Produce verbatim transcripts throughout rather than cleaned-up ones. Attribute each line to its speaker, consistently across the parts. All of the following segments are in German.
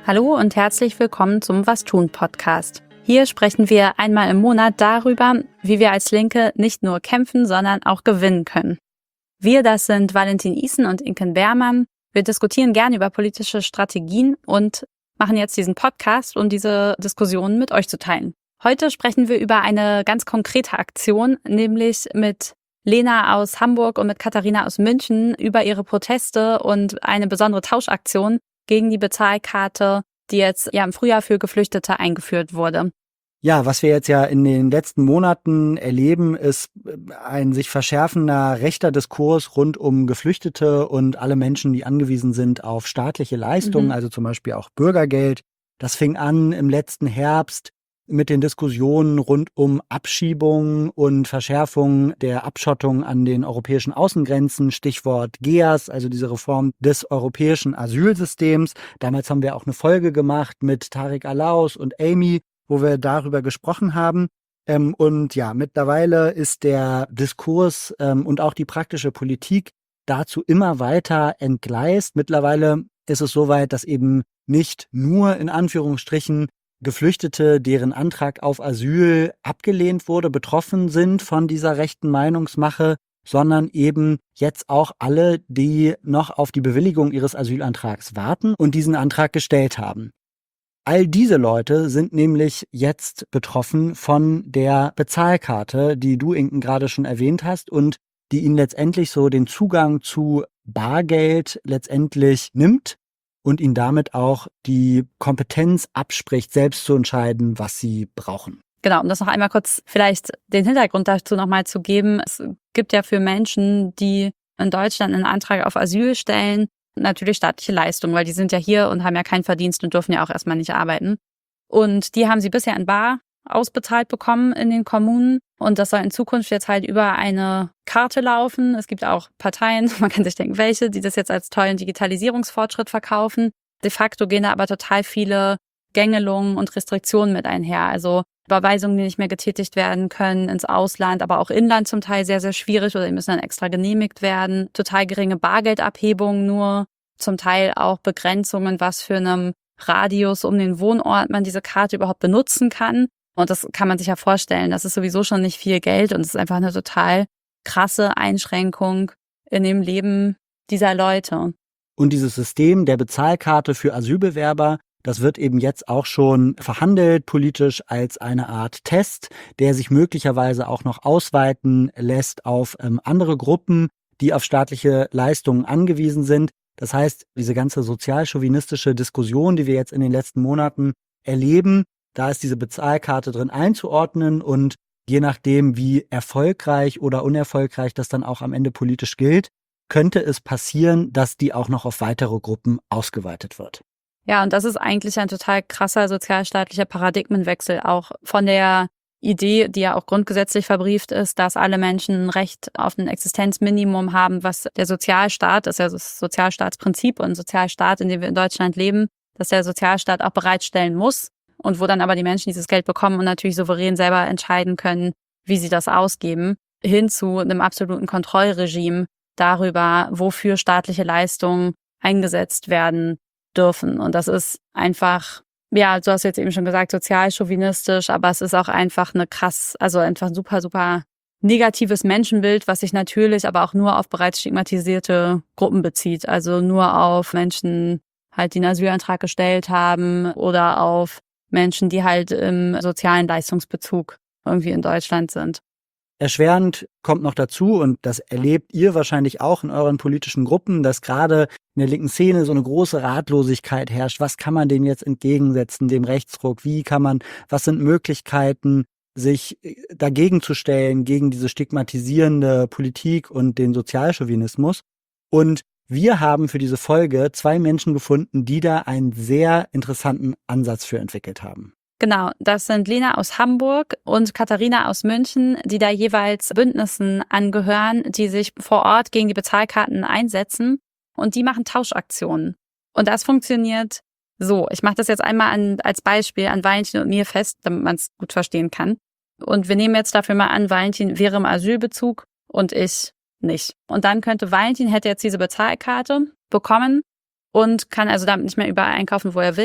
Speaker 1: Hallo und herzlich willkommen zum Was tun Podcast. Hier sprechen wir einmal im Monat darüber, wie wir als Linke nicht nur kämpfen, sondern auch gewinnen können. Wir, das sind Valentin Isen und Inken Behrmann. Wir diskutieren gerne über politische Strategien und machen jetzt diesen Podcast, um diese Diskussionen mit euch zu teilen. Heute sprechen wir über eine ganz konkrete Aktion, nämlich mit Lena aus Hamburg und mit Katharina aus München über ihre Proteste und eine besondere Tauschaktion gegen die Bezahlkarte, die jetzt ja im Frühjahr für Geflüchtete eingeführt wurde.
Speaker 2: Ja, was wir jetzt ja in den letzten Monaten erleben, ist ein sich verschärfender rechter Diskurs rund um Geflüchtete und alle Menschen, die angewiesen sind auf staatliche Leistungen, mhm. also zum Beispiel auch Bürgergeld. Das fing an im letzten Herbst mit den Diskussionen rund um Abschiebung und Verschärfung der Abschottung an den europäischen Außengrenzen, Stichwort G E A S, also diese Reform des europäischen Asylsystems. Damals haben wir auch eine Folge gemacht mit Tarek Alaus und Amy, wo wir darüber gesprochen haben. Ähm, und ja, mittlerweile ist der Diskurs ähm, und auch die praktische Politik dazu immer weiter entgleist. Mittlerweile ist es soweit, dass eben nicht nur in Anführungsstrichen Geflüchtete, deren Antrag auf Asyl abgelehnt wurde, betroffen sind von dieser rechten Meinungsmache, sondern eben jetzt auch alle, die noch auf die Bewilligung ihres Asylantrags warten und diesen Antrag gestellt haben. All diese Leute sind nämlich jetzt betroffen von der Bezahlkarte, die du, Inken, gerade schon erwähnt hast und die ihnen letztendlich so den Zugang zu Bargeld letztendlich nimmt und ihnen damit auch die Kompetenz abspricht, selbst zu entscheiden, was sie brauchen.
Speaker 1: Genau, um das noch einmal kurz vielleicht den Hintergrund dazu nochmal zu geben. Es gibt ja für Menschen, die in Deutschland einen Antrag auf Asyl stellen, natürlich staatliche Leistungen, weil die sind ja hier und haben ja keinen Verdienst und dürfen ja auch erstmal nicht arbeiten. Und die haben sie bisher in bar ausbezahlt bekommen in den Kommunen. Und das soll in Zukunft jetzt halt über eine Karte laufen. Es gibt auch Parteien, man kann sich denken, welche, die das jetzt als tollen Digitalisierungsfortschritt verkaufen. De facto gehen da aber total viele Gängelungen und Restriktionen mit einher. Also Überweisungen, die nicht mehr getätigt werden können ins Ausland, aber auch Inland zum Teil sehr, sehr schwierig oder die müssen dann extra genehmigt werden. Total geringe Bargeldabhebungen nur, zum Teil auch Begrenzungen, was für einen Radius um den Wohnort man diese Karte überhaupt benutzen kann. Und das kann man sich ja vorstellen, das ist sowieso schon nicht viel Geld und es ist einfach eine total krasse Einschränkung in dem Leben dieser Leute.
Speaker 2: Und dieses System der Bezahlkarte für Asylbewerber, das wird eben jetzt auch schon verhandelt politisch als eine Art Test, der sich möglicherweise auch noch ausweiten lässt auf ähm, andere Gruppen, die auf staatliche Leistungen angewiesen sind. Das heißt, diese ganze sozialchauvinistische Diskussion, die wir jetzt in den letzten Monaten erleben, da ist diese Bezahlkarte drin einzuordnen und je nachdem, wie erfolgreich oder unerfolgreich das dann auch am Ende politisch gilt, könnte es passieren, dass die auch noch auf weitere Gruppen ausgeweitet wird.
Speaker 1: Ja, und das ist eigentlich ein total krasser sozialstaatlicher Paradigmenwechsel, auch von der Idee, die ja auch grundgesetzlich verbrieft ist, dass alle Menschen ein Recht auf ein Existenzminimum haben, was der Sozialstaat, das ist ja das Sozialstaatsprinzip und Sozialstaat, in dem wir in Deutschland leben, dass der Sozialstaat auch bereitstellen muss und wo dann aber die Menschen dieses Geld bekommen und natürlich souverän selber entscheiden können, wie sie das ausgeben, hin zu einem absoluten Kontrollregime darüber, wofür staatliche Leistungen eingesetzt werden dürfen. Und das ist einfach, ja, du hast jetzt eben schon gesagt, sozialchauvinistisch, aber es ist auch einfach eine krass, also einfach ein super, super negatives Menschenbild, was sich natürlich aber auch nur auf bereits stigmatisierte Gruppen bezieht. Also nur auf Menschen, halt, die einen Asylantrag gestellt haben oder auf Menschen, die halt im sozialen Leistungsbezug irgendwie in Deutschland sind.
Speaker 2: Erschwerend kommt noch dazu, und das erlebt ihr wahrscheinlich auch in euren politischen Gruppen, dass gerade in der linken Szene so eine große Ratlosigkeit herrscht. Was kann man dem jetzt entgegensetzen, dem Rechtsruck? Wie kann man, was sind Möglichkeiten, sich dagegen zu stellen, gegen diese stigmatisierende Politik und den Sozialchauvinismus? Und wir haben für diese Folge zwei Menschen gefunden, die da einen sehr interessanten Ansatz für entwickelt haben.
Speaker 1: Genau, das sind Lena aus Hamburg und Katharina aus München, die da jeweils Bündnissen angehören, die sich vor Ort gegen die Bezahlkarten einsetzen und die machen Tauschaktionen. Und das funktioniert so. Ich mache das jetzt einmal an, als Beispiel an Valentin und mir fest, damit man es gut verstehen kann. Und wir nehmen jetzt dafür mal an, Valentin wäre im Asylbezug und ich nicht. Und dann könnte Valentin, hätte jetzt diese Bezahlkarte bekommen und kann also damit nicht mehr überall einkaufen, wo er will.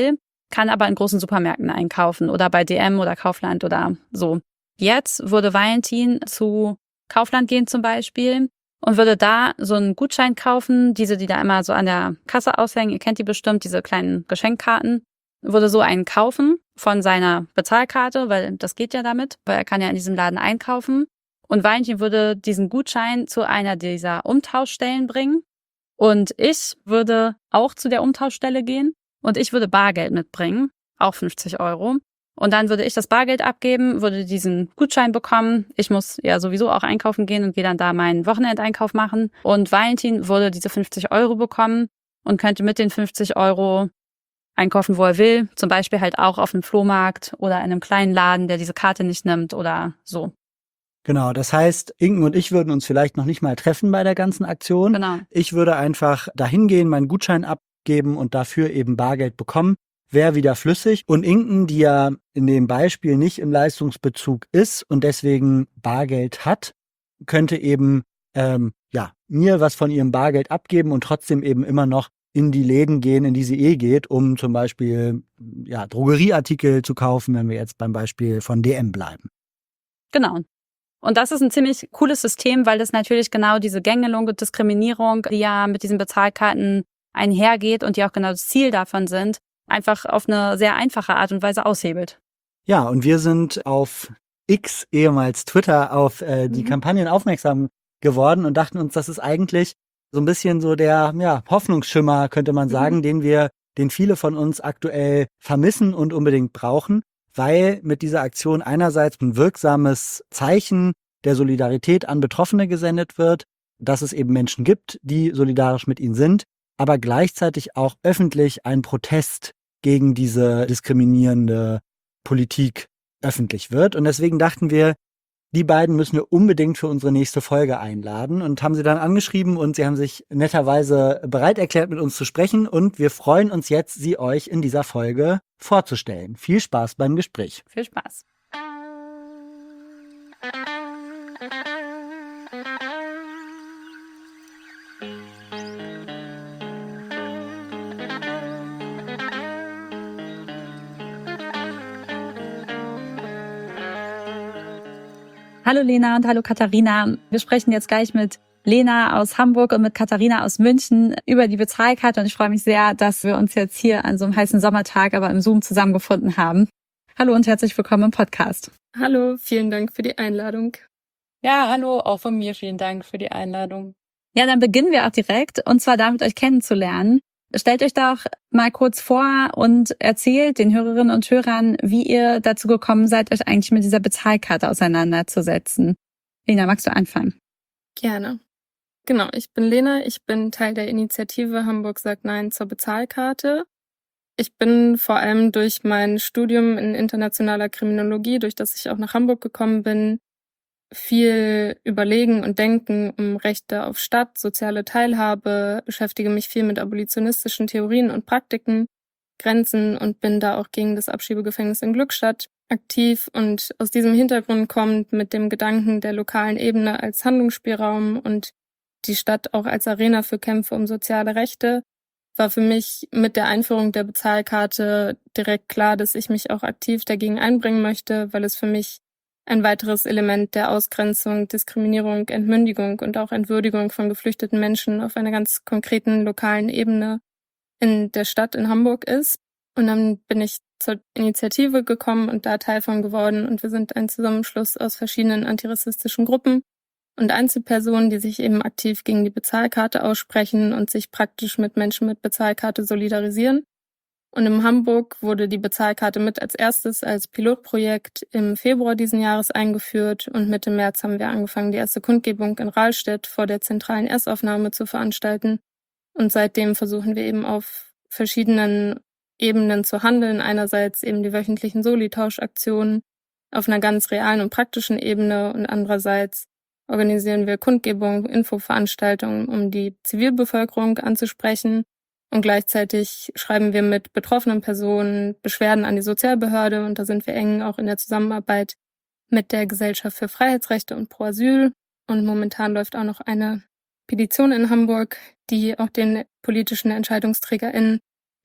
Speaker 1: kann aber in großen Supermärkten einkaufen oder bei D M oder Kaufland oder so. Jetzt würde Valentin zu Kaufland gehen zum Beispiel und würde da so einen Gutschein kaufen, diese, die da immer so an der Kasse aushängen, ihr kennt die bestimmt, diese kleinen Geschenkkarten, würde so einen kaufen von seiner Bezahlkarte, weil das geht ja damit, weil er kann ja in diesem Laden einkaufen. Und Valentin würde diesen Gutschein zu einer dieser Umtauschstellen bringen und ich würde auch zu der Umtauschstelle gehen und ich würde Bargeld mitbringen, auch fünfzig Euro. Und dann würde ich das Bargeld abgeben, würde diesen Gutschein bekommen. Ich muss ja sowieso auch einkaufen gehen und gehe dann da meinen Wochenendeinkauf machen. Und Valentin würde diese fünfzig Euro bekommen und könnte mit den fünfzig Euro einkaufen, wo er will. Zum Beispiel halt auch auf einem Flohmarkt oder in einem kleinen Laden, der diese Karte nicht nimmt oder so.
Speaker 2: Genau, das heißt, Inken und ich würden uns vielleicht noch nicht mal treffen bei der ganzen Aktion.
Speaker 1: Genau.
Speaker 2: Ich würde einfach dahin gehen, meinen Gutschein abgeben und dafür eben Bargeld bekommen. Wäre wieder flüssig. Und Inken, die ja in dem Beispiel nicht im Leistungsbezug ist und deswegen Bargeld hat, könnte eben ähm, ja mir was von ihrem Bargeld abgeben und trotzdem eben immer noch in die Läden gehen, in die sie eh geht, um zum Beispiel ja Drogerieartikel zu kaufen, wenn wir jetzt beim Beispiel von D M bleiben.
Speaker 1: Genau. Und das ist ein ziemlich cooles System, weil das natürlich genau diese Gängelung und Diskriminierung, die ja mit diesen Bezahlkarten einhergeht und die auch genau das Ziel davon sind, einfach auf eine sehr einfache Art und Weise aushebelt.
Speaker 2: Ja, und wir sind auf X, ehemals Twitter, auf äh, die
Speaker 1: Mhm.
Speaker 2: Kampagnen aufmerksam geworden und dachten uns, das ist eigentlich so ein bisschen so der ja, Hoffnungsschimmer, könnte man sagen,
Speaker 1: Mhm.
Speaker 2: den wir, den viele von uns aktuell vermissen und unbedingt brauchen, weil mit dieser Aktion einerseits ein wirksames Zeichen der Solidarität an Betroffene gesendet wird, dass es eben Menschen gibt, die solidarisch mit ihnen sind, aber gleichzeitig auch öffentlich ein Protest gegen diese diskriminierende Politik öffentlich wird. Und deswegen dachten wir, die beiden müssen wir unbedingt für unsere nächste Folge einladen und haben sie dann angeschrieben und sie haben sich netterweise bereit erklärt, mit uns zu sprechen und wir freuen uns jetzt, sie euch in dieser Folge vorzustellen. Viel Spaß beim Gespräch.
Speaker 1: Viel Spaß. Hallo Lena und hallo Katharina. Wir sprechen jetzt gleich mit Lena aus Hamburg und mit Katharina aus München über die Bezahlkarte und ich freue mich sehr, dass wir uns jetzt hier an so einem heißen Sommertag aber im Zoom zusammengefunden haben. Hallo und herzlich willkommen im Podcast.
Speaker 3: Hallo, vielen Dank für die Einladung.
Speaker 4: Ja, hallo, auch von mir vielen Dank für die Einladung.
Speaker 1: Ja, dann beginnen wir auch direkt und zwar damit, euch kennenzulernen. Stellt euch doch mal kurz vor und erzählt den Hörerinnen und Hörern, wie ihr dazu gekommen seid, euch eigentlich mit dieser Bezahlkarte auseinanderzusetzen. Lena, magst du anfangen?
Speaker 3: Gerne. Genau, ich bin Lena, ich bin Teil der Initiative Hamburg sagt Nein zur Bezahlkarte. Ich bin vor allem durch mein Studium in internationaler Kriminologie, durch das ich auch nach Hamburg gekommen bin, viel überlegen und denken um Rechte auf Stadt, soziale Teilhabe, beschäftige mich viel mit abolitionistischen Theorien und Praktiken, Grenzen und bin da auch gegen das Abschiebegefängnis in Glückstadt aktiv. Und aus diesem Hintergrund kommt mit dem Gedanken der lokalen Ebene als Handlungsspielraum und die Stadt auch als Arena für Kämpfe um soziale Rechte, war für mich mit der Einführung der Bezahlkarte direkt klar, dass ich mich auch aktiv dagegen einbringen möchte, weil es für mich ein weiteres Element der Ausgrenzung, Diskriminierung, Entmündigung und auch Entwürdigung von geflüchteten Menschen auf einer ganz konkreten lokalen Ebene in der Stadt in Hamburg ist. Und dann bin ich zur Initiative gekommen und da Teil von geworden. Und wir sind ein Zusammenschluss aus verschiedenen antirassistischen Gruppen und Einzelpersonen, die sich eben aktiv gegen die Bezahlkarte aussprechen und sich praktisch mit Menschen mit Bezahlkarte solidarisieren. Und in Hamburg wurde die Bezahlkarte mit als erstes als Pilotprojekt im Februar diesen Jahres eingeführt und Mitte März haben wir angefangen, die erste Kundgebung in Rahlstedt vor der zentralen Erstaufnahme zu veranstalten. Und seitdem versuchen wir eben auf verschiedenen Ebenen zu handeln. Einerseits eben die wöchentlichen Soli-Tauschaktionen auf einer ganz realen und praktischen Ebene und andererseits organisieren wir Kundgebungen, Infoveranstaltungen, um die Zivilbevölkerung anzusprechen. Und gleichzeitig schreiben wir mit betroffenen Personen Beschwerden an die Sozialbehörde und da sind wir eng auch in der Zusammenarbeit mit der Gesellschaft für Freiheitsrechte und Pro Asyl. Und momentan läuft auch noch eine Petition in Hamburg, die auch den politischen EntscheidungsträgerInnen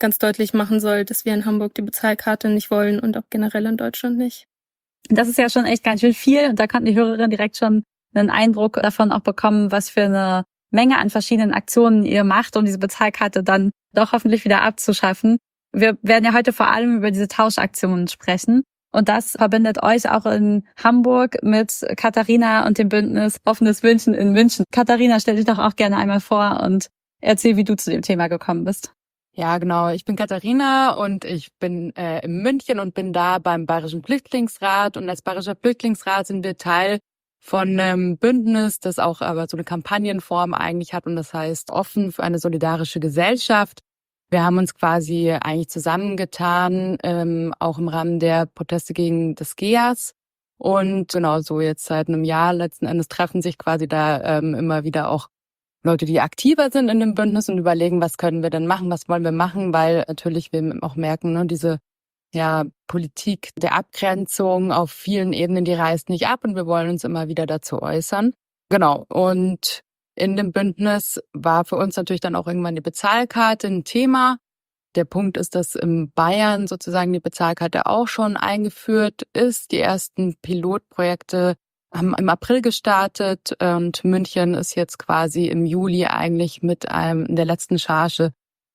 Speaker 3: ganz deutlich machen soll, dass wir in Hamburg die Bezahlkarte nicht wollen und auch generell in Deutschland nicht.
Speaker 1: Das ist ja schon echt ganz schön viel und da konnten die Hörerinnen direkt schon einen Eindruck davon auch bekommen, was für eine Menge an verschiedenen Aktionen ihr macht, um diese Bezahlkarte dann doch hoffentlich wieder abzuschaffen. Wir werden ja heute vor allem über diese Tauschaktionen sprechen. Und das verbindet euch auch in Hamburg mit Katharina und dem Bündnis Offenes München in München. Katharina, stell dich doch auch gerne einmal vor und erzähl, wie du zu dem Thema gekommen bist.
Speaker 4: Ja, genau. Ich bin Katharina und ich bin äh, in München und bin da beim Bayerischen Flüchtlingsrat. Und als Bayerischer Flüchtlingsrat sind wir Teil von einem Bündnis, das auch aber so eine Kampagnenform eigentlich hat und das heißt Offen für eine solidarische Gesellschaft. Wir haben uns quasi eigentlich zusammengetan, ähm, auch im Rahmen der Proteste gegen das G E A S. Und genau so jetzt seit einem Jahr letzten Endes treffen sich quasi da ähm, immer wieder auch Leute, die aktiver sind in dem Bündnis und überlegen, was können wir denn machen, was wollen wir machen, weil natürlich wir auch merken, ne, diese ja Politik der Abgrenzung auf vielen Ebenen, die reißt nicht ab und wir wollen uns immer wieder dazu äußern. Genau, und in dem Bündnis war für uns natürlich dann auch irgendwann die Bezahlkarte ein Thema. Der Punkt ist, dass in Bayern sozusagen die Bezahlkarte auch schon eingeführt ist. Die ersten Pilotprojekte haben im April gestartet und München ist jetzt quasi im Juli eigentlich mit einem in der letzten Charge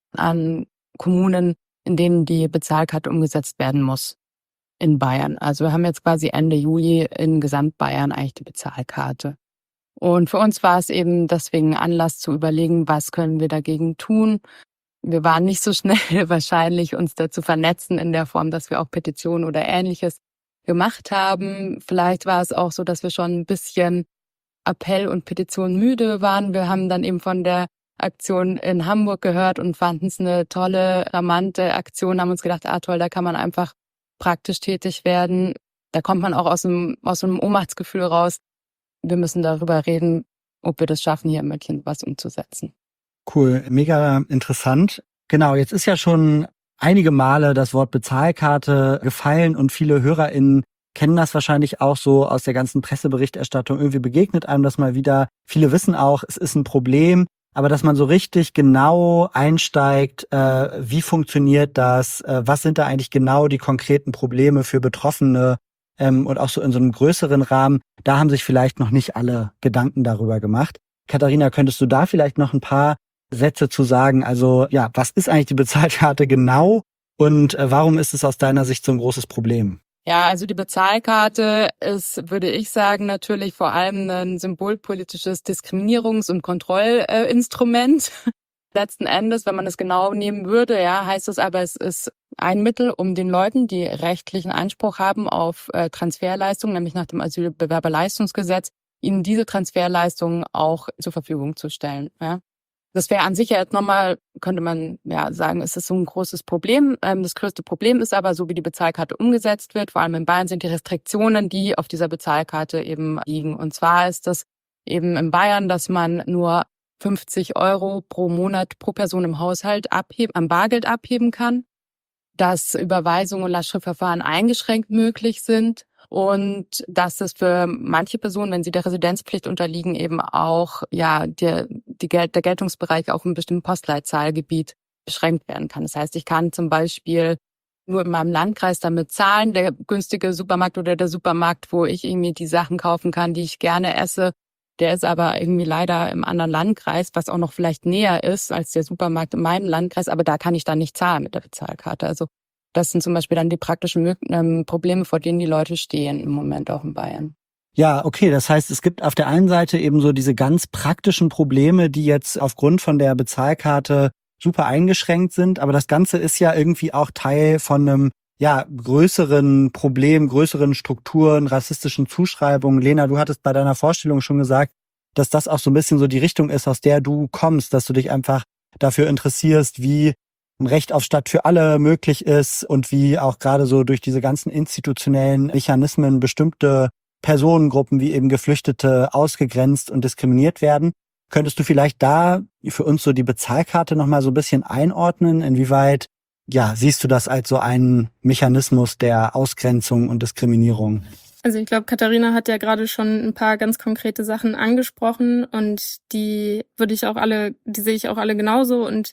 Speaker 4: an Kommunen, in denen die Bezahlkarte umgesetzt werden muss in Bayern. Also wir haben jetzt quasi Ende Juli in Gesamtbayern eigentlich die Bezahlkarte. Und für uns war es eben deswegen Anlass zu überlegen, was können wir dagegen tun. Wir waren nicht so schnell wahrscheinlich, uns dazu vernetzen in der Form, dass wir auch Petitionen oder Ähnliches gemacht haben. Vielleicht war es auch so, dass wir schon ein bisschen Appell und Petition müde waren. Wir haben dann eben von der Aktion in Hamburg gehört und fanden es eine tolle, charmante Aktion, haben uns gedacht, ah toll, da kann man einfach praktisch tätig werden. Da kommt man auch aus einem, aus einem Ohnmachtsgefühl raus. Wir müssen darüber reden, ob wir das schaffen, hier in München was umzusetzen.
Speaker 2: Cool, mega interessant. Genau, jetzt ist ja schon einige Male das Wort Bezahlkarte gefallen und viele HörerInnen kennen das wahrscheinlich auch so aus der ganzen Presseberichterstattung. Irgendwie begegnet einem das mal wieder. Viele wissen auch, es ist ein Problem, aber dass man so richtig genau einsteigt, äh, wie funktioniert das, äh, was sind da eigentlich genau die konkreten Probleme für Betroffene ähm, und auch so in so einem größeren Rahmen, da haben sich vielleicht noch nicht alle Gedanken darüber gemacht. Katharina, könntest du da vielleicht noch ein paar Sätze zu sagen? Also ja, was ist eigentlich die Bezahlkarte genau und äh, warum ist es aus deiner Sicht so ein großes Problem?
Speaker 4: Ja, also die Bezahlkarte ist, würde ich sagen, natürlich vor allem ein symbolpolitisches Diskriminierungs- und Kontrollinstrument. Letzten Endes, wenn man es genau nehmen würde, ja, heißt es aber, es ist ein Mittel, um den Leuten, die rechtlichen Anspruch haben auf äh, Transferleistungen, nämlich nach dem Asylbewerberleistungsgesetz, ihnen diese Transferleistungen auch zur Verfügung zu stellen. Ja. Das wäre an sich ja jetzt nochmal, könnte man ja sagen, ist das so ein großes Problem. Ähm, das größte Problem ist aber, so wie die Bezahlkarte umgesetzt wird, vor allem in Bayern, sind die Restriktionen, die auf dieser Bezahlkarte eben liegen. Und zwar ist das eben in Bayern, dass man nur fünfzig Euro pro Monat pro Person im Haushalt abheben, am Bargeld abheben kann, dass Überweisungen und Lastschriftverfahren eingeschränkt möglich sind und dass es für manche Personen, wenn sie der Residenzpflicht unterliegen, eben auch ja der, die Gel- der Geltungsbereich auf einem bestimmten Postleitzahlgebiet beschränkt werden kann. Das heißt, ich kann zum Beispiel nur in meinem Landkreis damit zahlen, der günstige Supermarkt oder der Supermarkt, wo ich irgendwie die Sachen kaufen kann, die ich gerne esse, der ist aber irgendwie leider im anderen Landkreis, was auch noch vielleicht näher ist als der Supermarkt in meinem Landkreis, aber da kann ich dann nicht zahlen mit der Bezahlkarte. Also das sind zum Beispiel dann die praktischen ähm, Probleme, vor denen die Leute stehen im Moment auch in Bayern.
Speaker 2: Ja, okay, das heißt, es gibt auf der einen Seite eben so diese ganz praktischen Probleme, die jetzt aufgrund von der Bezahlkarte super eingeschränkt sind, aber das Ganze ist ja irgendwie auch Teil von einem ja größeren Problem, größeren Strukturen, rassistischen Zuschreibungen. Lena, du hattest bei deiner Vorstellung schon gesagt, dass das auch so ein bisschen so die Richtung ist, aus der du kommst, dass du dich einfach dafür interessierst, wie ein Recht auf Stadt für alle möglich ist und wie auch gerade so durch diese ganzen institutionellen Mechanismen bestimmte Personengruppen wie eben Geflüchtete ausgegrenzt und diskriminiert werden. Könntest du vielleicht da für uns so die Bezahlkarte nochmal so ein bisschen einordnen? Inwieweit ja, siehst du das als so einen Mechanismus der Ausgrenzung und Diskriminierung?
Speaker 3: Also ich glaube, Katharina hat ja gerade schon ein paar ganz konkrete Sachen angesprochen und die würde ich auch alle, die sehe ich auch alle genauso und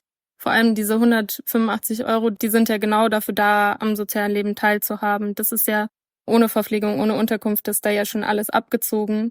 Speaker 3: vor allem diese hundertfünfundachtzig Euro, die sind ja genau dafür da, am sozialen Leben teilzuhaben. Das ist ja ohne Verpflegung, ohne Unterkunft, ist da ja schon alles abgezogen.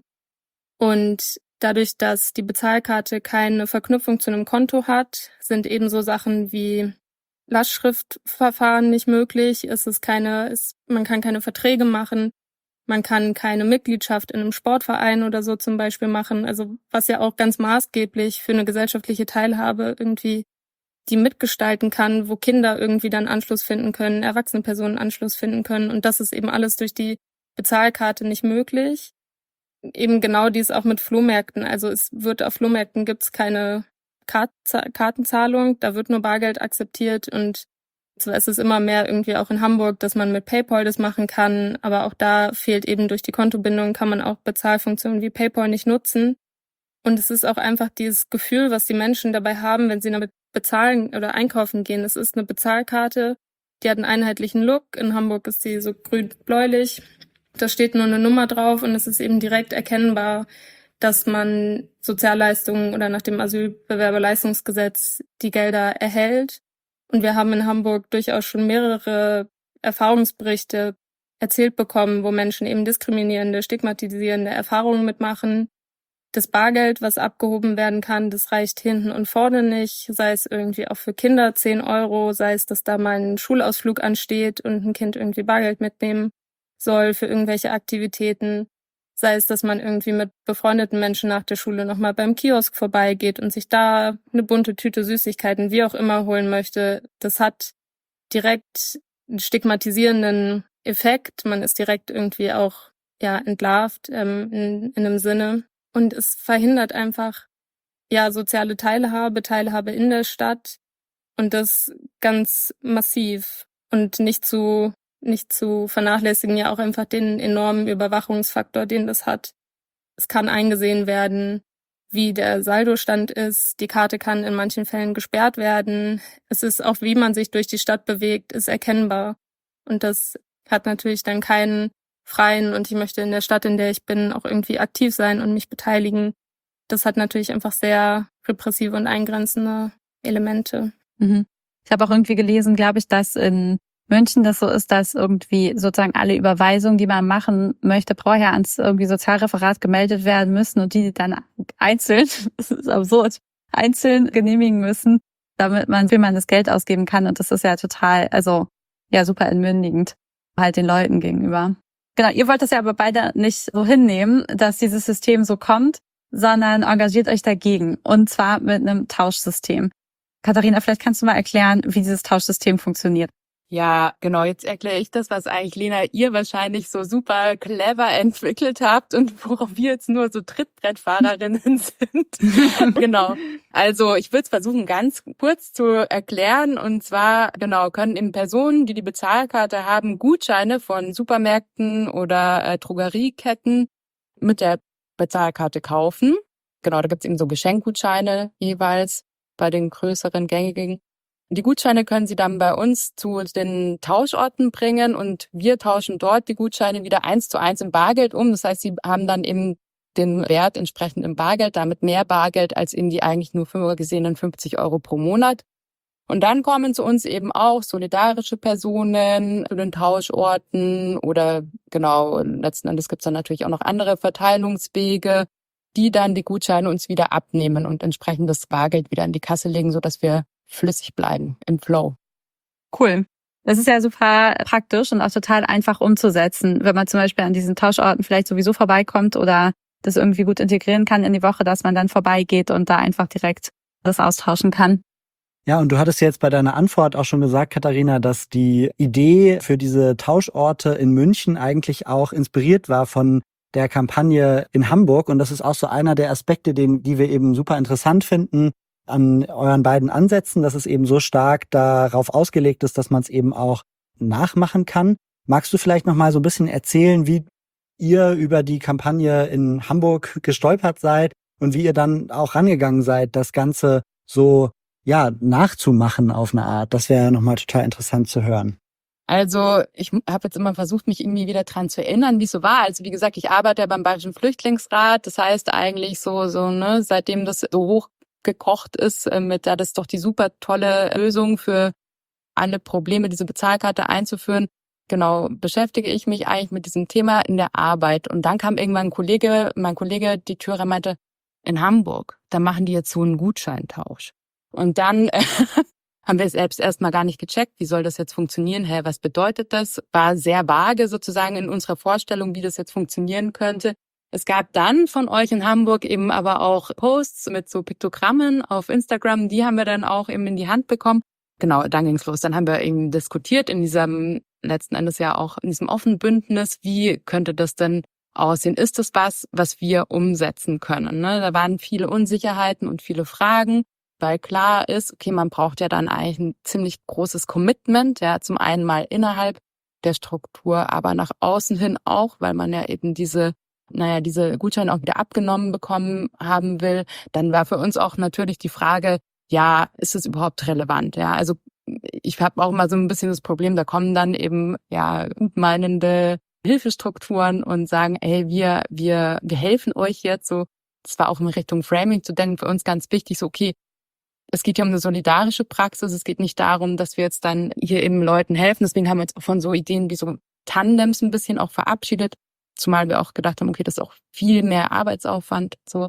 Speaker 3: Und dadurch, dass die Bezahlkarte keine Verknüpfung zu einem Konto hat, sind eben so Sachen wie Lastschriftverfahren nicht möglich. Es ist keine, es, man kann keine Verträge machen. Man kann keine Mitgliedschaft in einem Sportverein oder so zum Beispiel machen. Also was ja auch ganz maßgeblich für eine gesellschaftliche Teilhabe irgendwie die mitgestalten kann, wo Kinder irgendwie dann Anschluss finden können, erwachsene Personen Anschluss finden können. Und das ist eben alles durch die Bezahlkarte nicht möglich. Eben genau dies auch mit Flohmärkten. Also es wird auf Flohmärkten gibt's keine Kartenzahlung, da wird nur Bargeld akzeptiert und zwar ist es immer mehr irgendwie auch in Hamburg, dass man mit PayPal das machen kann, aber auch da fehlt eben durch die Kontobindung, kann man auch Bezahlfunktionen wie PayPal nicht nutzen. Und es ist auch einfach dieses Gefühl, was die Menschen dabei haben, wenn sie damit bezahlen oder einkaufen gehen. Es ist eine Bezahlkarte, die hat einen einheitlichen Look. In Hamburg ist sie so grün-bläulich. Da steht nur eine Nummer drauf und es ist eben direkt erkennbar, dass man Sozialleistungen oder nach dem Asylbewerberleistungsgesetz die Gelder erhält. Und wir haben in Hamburg durchaus schon mehrere Erfahrungsberichte erzählt bekommen, wo Menschen eben diskriminierende, stigmatisierende Erfahrungen mitmachen. Das Bargeld, was abgehoben werden kann, das reicht hinten und vorne nicht, sei es irgendwie auch für Kinder zehn Euro, sei es, dass da mal ein Schulausflug ansteht und ein Kind irgendwie Bargeld mitnehmen soll für irgendwelche Aktivitäten, sei es, dass man irgendwie mit befreundeten Menschen nach der Schule nochmal beim Kiosk vorbeigeht und sich da eine bunte Tüte Süßigkeiten, wie auch immer, holen möchte. Das hat direkt einen stigmatisierenden Effekt. Man ist direkt irgendwie auch ja entlarvt ähm, in, in einem Sinne. Und es verhindert einfach ja soziale Teilhabe, Teilhabe in der Stadt und das ganz massiv und nicht zu nicht zu vernachlässigen, ja auch einfach den enormen Überwachungsfaktor, den das hat. Es kann eingesehen werden, wie der Saldostand ist. Die Karte kann in manchen Fällen gesperrt werden. Es ist auch, wie man sich durch die Stadt bewegt, ist erkennbar. Und das hat natürlich dann keinen freien und ich möchte in der Stadt, in der ich bin, auch irgendwie aktiv sein und mich beteiligen. Das hat natürlich einfach sehr repressive und eingrenzende Elemente.
Speaker 1: Mhm. Ich habe auch irgendwie gelesen, glaube ich, dass in München das so ist, dass irgendwie sozusagen alle Überweisungen, die man machen möchte, vorher ans irgendwie Sozialreferat gemeldet werden müssen und die dann einzeln, das ist absurd, einzeln genehmigen müssen, damit man, wie man das Geld ausgeben kann. Und das ist ja total, also ja super entmündigend halt den Leuten gegenüber. Genau, ihr wollt das ja aber beide nicht so hinnehmen, dass dieses System so kommt, sondern engagiert euch dagegen. Und zwar mit einem Tauschsystem. Katharina, vielleicht kannst du mal erklären, wie dieses Tauschsystem funktioniert.
Speaker 4: Ja, genau. Jetzt erkläre ich das, was eigentlich, Lena, ihr wahrscheinlich so super clever entwickelt habt und worauf wir jetzt nur so Trittbrettfahrerinnen sind. Genau. Also ich würde es versuchen, ganz kurz zu erklären. Und zwar, genau, können eben Personen, die die Bezahlkarte haben, Gutscheine von Supermärkten oder äh, Drogerieketten mit der Bezahlkarte kaufen. Genau, da gibt es eben so Geschenkgutscheine jeweils bei den größeren gängigen. Die Gutscheine können Sie dann bei uns zu den Tauschorten bringen und wir tauschen dort die Gutscheine wieder eins zu eins in Bargeld um. Das heißt, Sie haben dann eben den Wert entsprechend im Bargeld, damit mehr Bargeld als in die eigentlich nur vorgesehenen fünfzig Euro pro Monat. Und dann kommen zu uns eben auch solidarische Personen zu den Tauschorten oder genau, letzten Endes gibt es dann natürlich auch noch andere Verteilungswege, die dann die Gutscheine uns wieder abnehmen und entsprechend das Bargeld wieder in die Kasse legen, sodass wir flüssig bleiben, im Flow.
Speaker 1: Cool. Das ist ja super praktisch und auch total einfach umzusetzen, wenn man zum Beispiel an diesen Tauschorten vielleicht sowieso vorbeikommt oder das irgendwie gut integrieren kann in die Woche, dass man dann vorbeigeht und da einfach direkt das austauschen kann.
Speaker 2: Ja, und du hattest jetzt bei deiner Antwort auch schon gesagt, Katharina, dass die Idee für diese Tauschorte in München eigentlich auch inspiriert war von der Kampagne in Hamburg. Und das ist auch so einer der Aspekte, den, die wir eben super interessant finden an euren beiden Ansätzen, dass es eben so stark darauf ausgelegt ist, dass man es eben auch nachmachen kann. Magst du vielleicht noch mal so ein bisschen erzählen, wie ihr über die Kampagne in Hamburg gestolpert seid und wie ihr dann auch rangegangen seid, das Ganze so ja nachzumachen auf eine Art? Das wäre noch mal total interessant zu hören.
Speaker 4: Also ich habe jetzt immer versucht, mich irgendwie wieder dran zu erinnern, wie es so war. Also wie gesagt, ich arbeite ja beim Bayerischen Flüchtlingsrat. Das heißt eigentlich so, so ne, seitdem das so hoch hochgekocht ist, äh, mit, ja, das ist doch die super tolle Lösung für alle Probleme, diese Bezahlkarte einzuführen. Genau, beschäftige ich mich eigentlich mit diesem Thema in der Arbeit. Und dann kam irgendwann ein Kollege, mein Kollege, die Türe meinte, in Hamburg, da machen die jetzt so einen Gutscheintausch. Und dann äh, haben wir es selbst erstmal gar nicht gecheckt, wie soll das jetzt funktionieren, hä, was bedeutet das? War sehr vage sozusagen in unserer Vorstellung, wie das jetzt funktionieren könnte. Es gab dann von euch in Hamburg eben aber auch Posts mit so Piktogrammen auf Instagram, die haben wir dann auch eben in die Hand bekommen. Genau, dann ging's los. Dann haben wir eben diskutiert in diesem, letzten Endes ja auch in diesem offenen Bündnis, wie könnte das denn aussehen? Ist das was, was wir umsetzen können? Ne? Da waren viele Unsicherheiten und viele Fragen, weil klar ist, okay, man braucht ja dann eigentlich ein ziemlich großes Commitment, ja, zum einen mal innerhalb der Struktur, aber nach außen hin auch, weil man ja eben diese, naja, diese Gutscheine auch wieder abgenommen bekommen haben will. Dann war für uns auch natürlich die Frage, ja, ist es überhaupt relevant? Ja, also ich habe auch immer so ein bisschen das Problem, da kommen dann eben ja gutmeinende Hilfestrukturen und sagen, ey, wir wir wir helfen euch jetzt so. Das war auch in Richtung Framing zu denken, für uns ganz wichtig, so okay, es geht ja um eine solidarische Praxis, es geht nicht darum, dass wir jetzt dann hier eben Leuten helfen. Deswegen haben wir jetzt auch von so Ideen wie so Tandems ein bisschen auch verabschiedet, zumal wir auch gedacht haben, okay, das ist auch viel mehr Arbeitsaufwand so.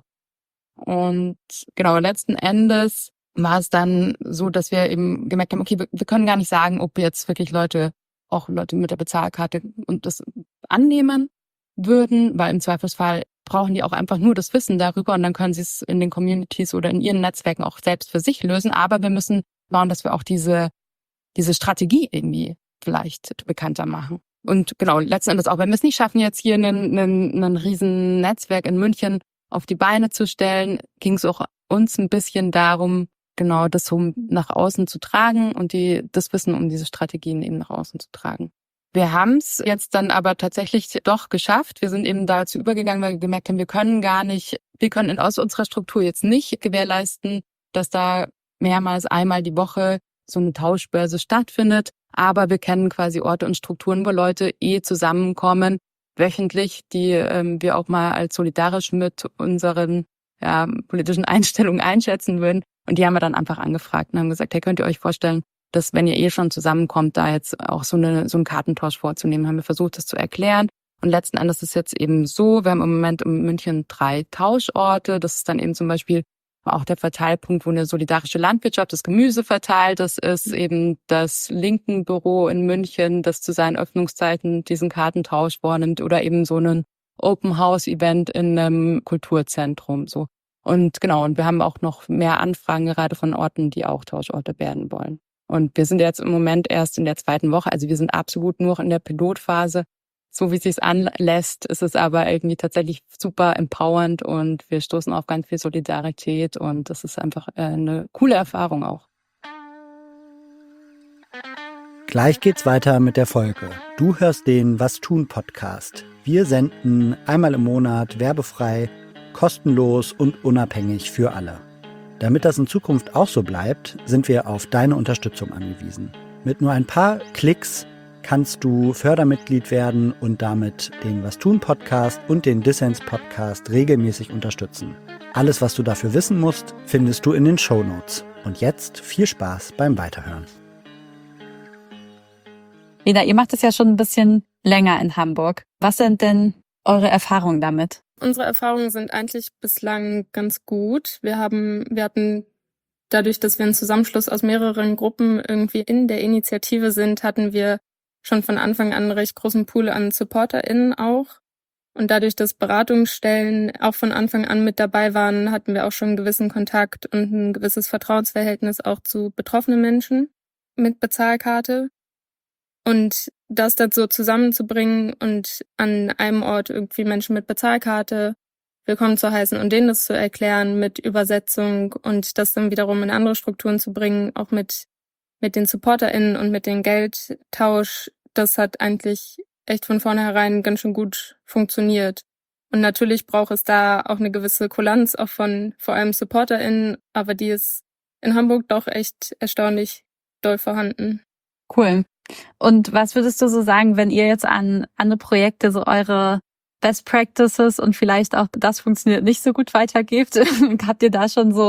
Speaker 4: Und genau, letzten Endes war es dann so, dass wir eben gemerkt haben, okay, wir, wir können gar nicht sagen, ob jetzt wirklich Leute, auch Leute mit der Bezahlkarte und das annehmen würden, weil im Zweifelsfall brauchen die auch einfach nur das Wissen darüber und dann können sie es in den Communities oder in ihren Netzwerken auch selbst für sich lösen. Aber wir müssen schauen, dass wir auch diese, diese Strategie irgendwie vielleicht bekannter machen. Und genau, letzten Endes auch, wenn wir es nicht schaffen, jetzt hier einen, einen, einen riesen Netzwerk in München auf die Beine zu stellen, ging es auch uns ein bisschen darum, genau das so nach außen zu tragen und die das Wissen um diese Strategien eben nach außen zu tragen. Wir haben es jetzt dann aber tatsächlich doch geschafft. Wir sind eben dazu übergegangen, weil wir gemerkt haben, wir können gar nicht, wir können aus unserer Struktur jetzt nicht gewährleisten, dass da mehrmals einmal die Woche so eine Tauschbörse stattfindet. Aber wir kennen quasi Orte und Strukturen, wo Leute eh zusammenkommen, wöchentlich, die ähm, wir auch mal als solidarisch mit unseren ja, politischen Einstellungen einschätzen würden. Und die haben wir dann einfach angefragt und haben gesagt, hey, könnt ihr euch vorstellen, dass wenn ihr eh schon zusammenkommt, da jetzt auch so eine so einen Kartentausch vorzunehmen, haben wir versucht, das zu erklären. Und letzten Endes ist es jetzt eben so, wir haben im Moment in München drei Tauschorte. Das ist dann eben zum Beispiel auch der Verteilpunkt, wo eine solidarische Landwirtschaft das Gemüse verteilt. Das ist eben das Linken-Büro in München, das zu seinen Öffnungszeiten diesen Kartentausch vornimmt oder eben so ein Open-House-Event in einem Kulturzentrum. So. Und genau, und wir haben auch noch mehr Anfragen gerade von Orten, die auch Tauschorte werden wollen. Und wir sind jetzt im Moment erst in der zweiten Woche, also wir sind absolut nur in der Pilotphase. So wie es sich anlässt, ist es aber irgendwie tatsächlich super empowernd und wir stoßen auf ganz viel Solidarität und das ist einfach eine coole Erfahrung auch.
Speaker 2: Gleich geht's weiter mit der Folge. Du hörst den Was tun Podcast. Wir senden einmal im Monat werbefrei, kostenlos und unabhängig für alle. Damit das in Zukunft auch so bleibt, sind wir auf deine Unterstützung angewiesen. Mit nur ein paar Klicks kannst du Fördermitglied werden und damit den Was tun Podcast und den Dissens Podcast regelmäßig unterstützen. Alles, was du dafür wissen musst, findest du in den Shownotes. Und jetzt viel Spaß beim Weiterhören.
Speaker 1: Lena, ihr macht es ja schon ein bisschen länger in Hamburg. Was sind denn eure Erfahrungen damit?
Speaker 3: Unsere Erfahrungen sind eigentlich bislang ganz gut. Wir haben, wir hatten dadurch, dass wir ein Zusammenschluss aus mehreren Gruppen irgendwie in der Initiative sind, hatten wir schon von Anfang an einen recht großen Pool an SupporterInnen auch. Und dadurch, dass Beratungsstellen auch von Anfang an mit dabei waren, hatten wir auch schon einen gewissen Kontakt und ein gewisses Vertrauensverhältnis auch zu betroffenen Menschen mit Bezahlkarte. Und das dann so zusammenzubringen und an einem Ort irgendwie Menschen mit Bezahlkarte willkommen zu heißen und denen das zu erklären mit Übersetzung und das dann wiederum in andere Strukturen zu bringen, auch mit mit den SupporterInnen und mit dem Geldtausch, das hat eigentlich echt von vornherein ganz schön gut funktioniert. Und natürlich braucht es da auch eine gewisse Kulanz, auch von vor allem SupporterInnen, aber die ist in Hamburg doch echt erstaunlich doll vorhanden.
Speaker 1: Cool. Und was würdest du so sagen, wenn ihr jetzt an andere Projekte so eure Best Practices und vielleicht auch das funktioniert nicht so gut weitergebt? Habt ihr da schon so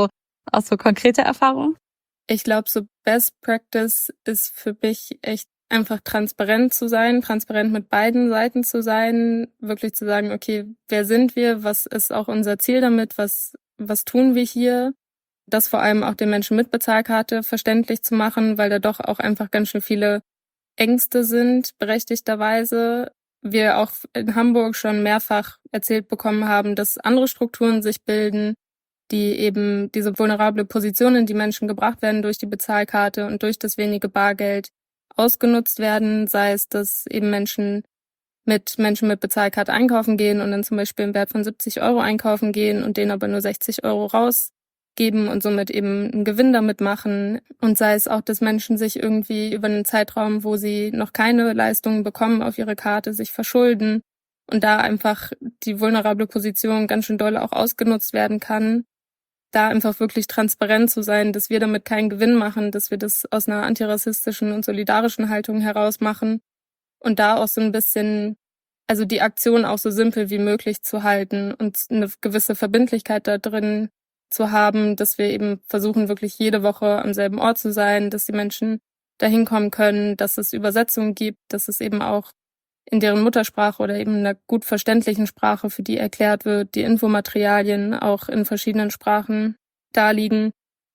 Speaker 1: Auch so konkrete Erfahrungen?
Speaker 3: Ich glaube, so Best Practice ist für mich echt einfach transparent zu sein, transparent mit beiden Seiten zu sein, wirklich zu sagen, okay, wer sind wir, was ist auch unser Ziel damit, was, was tun wir hier? Das vor allem auch den Menschen mit Bezahlkarte verständlich zu machen, weil da doch auch einfach ganz schön viele Ängste sind, berechtigterweise. Wir auch in Hamburg schon mehrfach erzählt bekommen haben, dass andere Strukturen sich bilden, die eben diese vulnerable Position, in die Menschen gebracht werden durch die Bezahlkarte und durch das wenige Bargeld ausgenutzt werden, sei es, dass eben Menschen mit Menschen mit Bezahlkarte einkaufen gehen und dann zum Beispiel im Wert von siebzig Euro einkaufen gehen und denen aber nur sechzig Euro rausgeben und somit eben einen Gewinn damit machen. Und sei es auch, dass Menschen sich irgendwie über einen Zeitraum, wo sie noch keine Leistungen bekommen auf ihre Karte, sich verschulden und da einfach die vulnerable Position ganz schön doll auch ausgenutzt werden kann. Da einfach wirklich transparent zu sein, dass wir damit keinen Gewinn machen, dass wir das aus einer antirassistischen und solidarischen Haltung heraus machen und da auch so ein bisschen, also die Aktion auch so simpel wie möglich zu halten und eine gewisse Verbindlichkeit da drin zu haben, dass wir eben versuchen, wirklich jede Woche am selben Ort zu sein, dass die Menschen da hinkommen können, dass es Übersetzungen gibt, dass es eben auch in deren Muttersprache oder eben in einer gut verständlichen Sprache für die erklärt wird, die Infomaterialien auch in verschiedenen Sprachen da liegen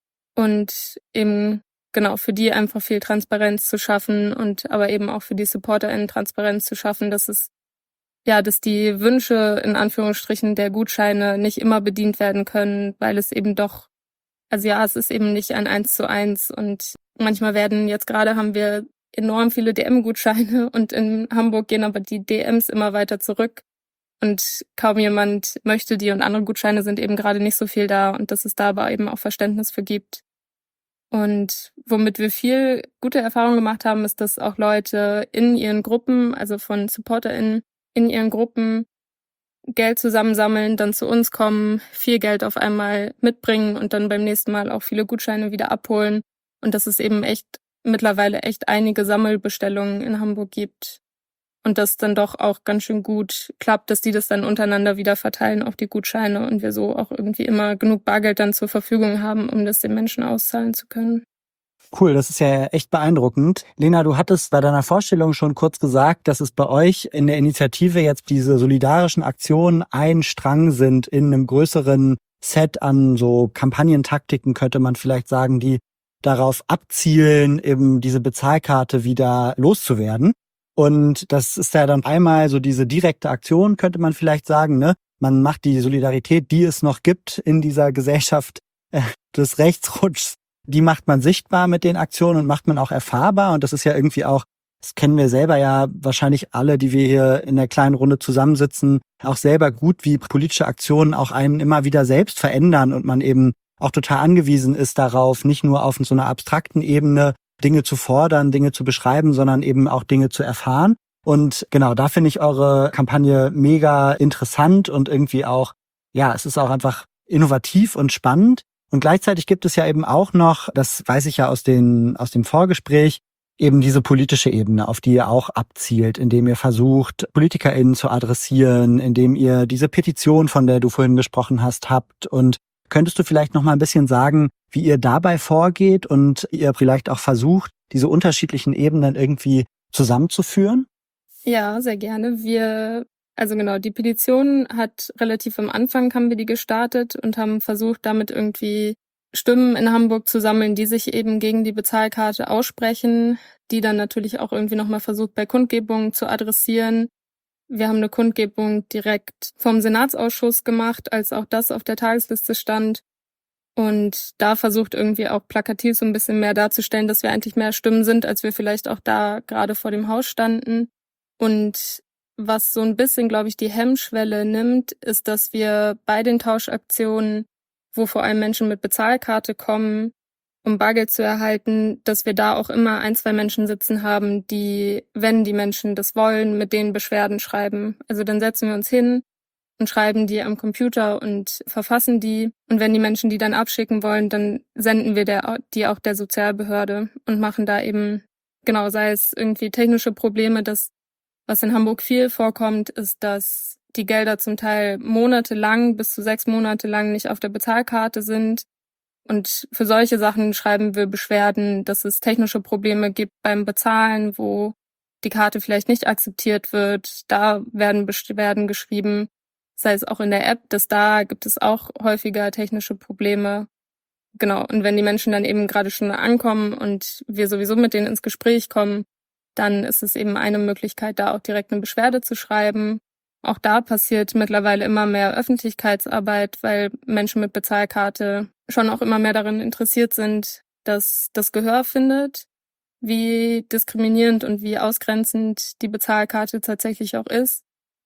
Speaker 3: und eben genau für die einfach viel Transparenz zu schaffen und aber eben auch für die SupporterInnen Transparenz zu schaffen, dass es ja, dass die Wünsche in Anführungsstrichen der Gutscheine nicht immer bedient werden können, weil es eben doch, also ja, es ist eben nicht ein Eins zu eins und manchmal werden, jetzt gerade haben wir enorm viele D M-Gutscheine und in Hamburg gehen aber die D Ms immer weiter zurück und kaum jemand möchte die und andere Gutscheine sind eben gerade nicht so viel da und dass es da aber eben auch Verständnis für gibt. Und womit wir viel gute Erfahrungen gemacht haben, ist, dass auch Leute in ihren Gruppen, also von SupporterInnen, in ihren Gruppen Geld zusammensammeln, dann zu uns kommen, viel Geld auf einmal mitbringen und dann beim nächsten Mal auch viele Gutscheine wieder abholen. Und dass es eben echt mittlerweile echt einige Sammelbestellungen in Hamburg gibt. Und das dann doch auch ganz schön gut klappt, dass die das dann untereinander wieder verteilen, auch die Gutscheine. Und wir so auch irgendwie immer genug Bargeld dann zur Verfügung haben, um das den Menschen auszahlen zu können.
Speaker 2: Cool, das ist ja echt beeindruckend. Lena, du hattest bei deiner Vorstellung schon kurz gesagt, dass es bei euch in der Initiative jetzt diese solidarischen Aktionen ein Strang sind in einem größeren Set an so Kampagnentaktiken, könnte man vielleicht sagen, die darauf abzielen, eben diese Bezahlkarte wieder loszuwerden. Und das ist ja dann einmal so diese direkte Aktion, könnte man vielleicht sagen, ne? Man macht die Solidarität, die es noch gibt in dieser Gesellschaft äh, des Rechtsrutschs, die macht man sichtbar mit den Aktionen und macht man auch erfahrbar. Und das ist ja irgendwie auch, das kennen wir selber ja wahrscheinlich alle, die wir hier in der kleinen Runde zusammensitzen, auch selber gut, wie politische Aktionen auch einen immer wieder selbst verändern und man eben auch total angewiesen ist darauf, nicht nur auf so einer abstrakten Ebene Dinge zu fordern, Dinge zu beschreiben, sondern eben auch Dinge zu erfahren. Und genau, da finde ich eure Kampagne mega interessant und irgendwie auch, ja, es ist auch einfach innovativ und spannend. Und gleichzeitig gibt es ja eben auch noch, das weiß ich ja aus den, aus dem Vorgespräch, eben diese politische Ebene, auf die ihr auch abzielt, indem ihr versucht, PolitikerInnen zu adressieren, indem ihr diese Petition, von der du vorhin gesprochen hast, habt. Und könntest du vielleicht noch mal ein bisschen sagen, wie ihr dabei vorgeht und ihr vielleicht auch versucht, diese unterschiedlichen Ebenen irgendwie zusammenzuführen?
Speaker 3: Ja, sehr gerne. Wir, also genau, die Petition hat relativ am Anfang haben wir die gestartet und haben versucht, damit irgendwie Stimmen in Hamburg zu sammeln, die sich eben gegen die Bezahlkarte aussprechen, die dann natürlich auch irgendwie nochmal versucht, bei Kundgebungen zu adressieren. Wir haben eine Kundgebung direkt vom Senatsausschuss gemacht, als auch das auf der Tagesliste stand. Und da versucht irgendwie auch plakativ so ein bisschen mehr darzustellen, dass wir eigentlich mehr Stimmen sind, als wir vielleicht auch da gerade vor dem Haus standen. Und was so ein bisschen, glaube ich, die Hemmschwelle nimmt, ist, dass wir bei den Tauschaktionen, wo vor allem Menschen mit Bezahlkarte kommen, um Bargeld zu erhalten, dass wir da auch immer ein, zwei Menschen sitzen haben, die, wenn die Menschen das wollen, mit denen Beschwerden schreiben. Also dann setzen wir uns hin und schreiben die am Computer und verfassen die. Und wenn die Menschen die dann abschicken wollen, dann senden wir der, die auch der Sozialbehörde und machen da eben, genau, sei es irgendwie technische Probleme, dass, was in Hamburg viel vorkommt, ist, dass die Gelder zum Teil monatelang bis zu sechs Monate lang nicht auf der Bezahlkarte sind. Und für solche Sachen schreiben wir Beschwerden, dass es technische Probleme gibt beim Bezahlen, wo die Karte vielleicht nicht akzeptiert wird. Da werden Beschwerden geschrieben, sei es auch in der App, dass da gibt es auch häufiger technische Probleme. Genau, und wenn die Menschen dann eben gerade schon ankommen und wir sowieso mit denen ins Gespräch kommen, dann ist es eben eine Möglichkeit, da auch direkt eine Beschwerde zu schreiben. Auch da passiert mittlerweile immer mehr Öffentlichkeitsarbeit, weil Menschen mit Bezahlkarte schon auch immer mehr daran interessiert sind, dass das Gehör findet, wie diskriminierend und wie ausgrenzend die Bezahlkarte tatsächlich auch ist.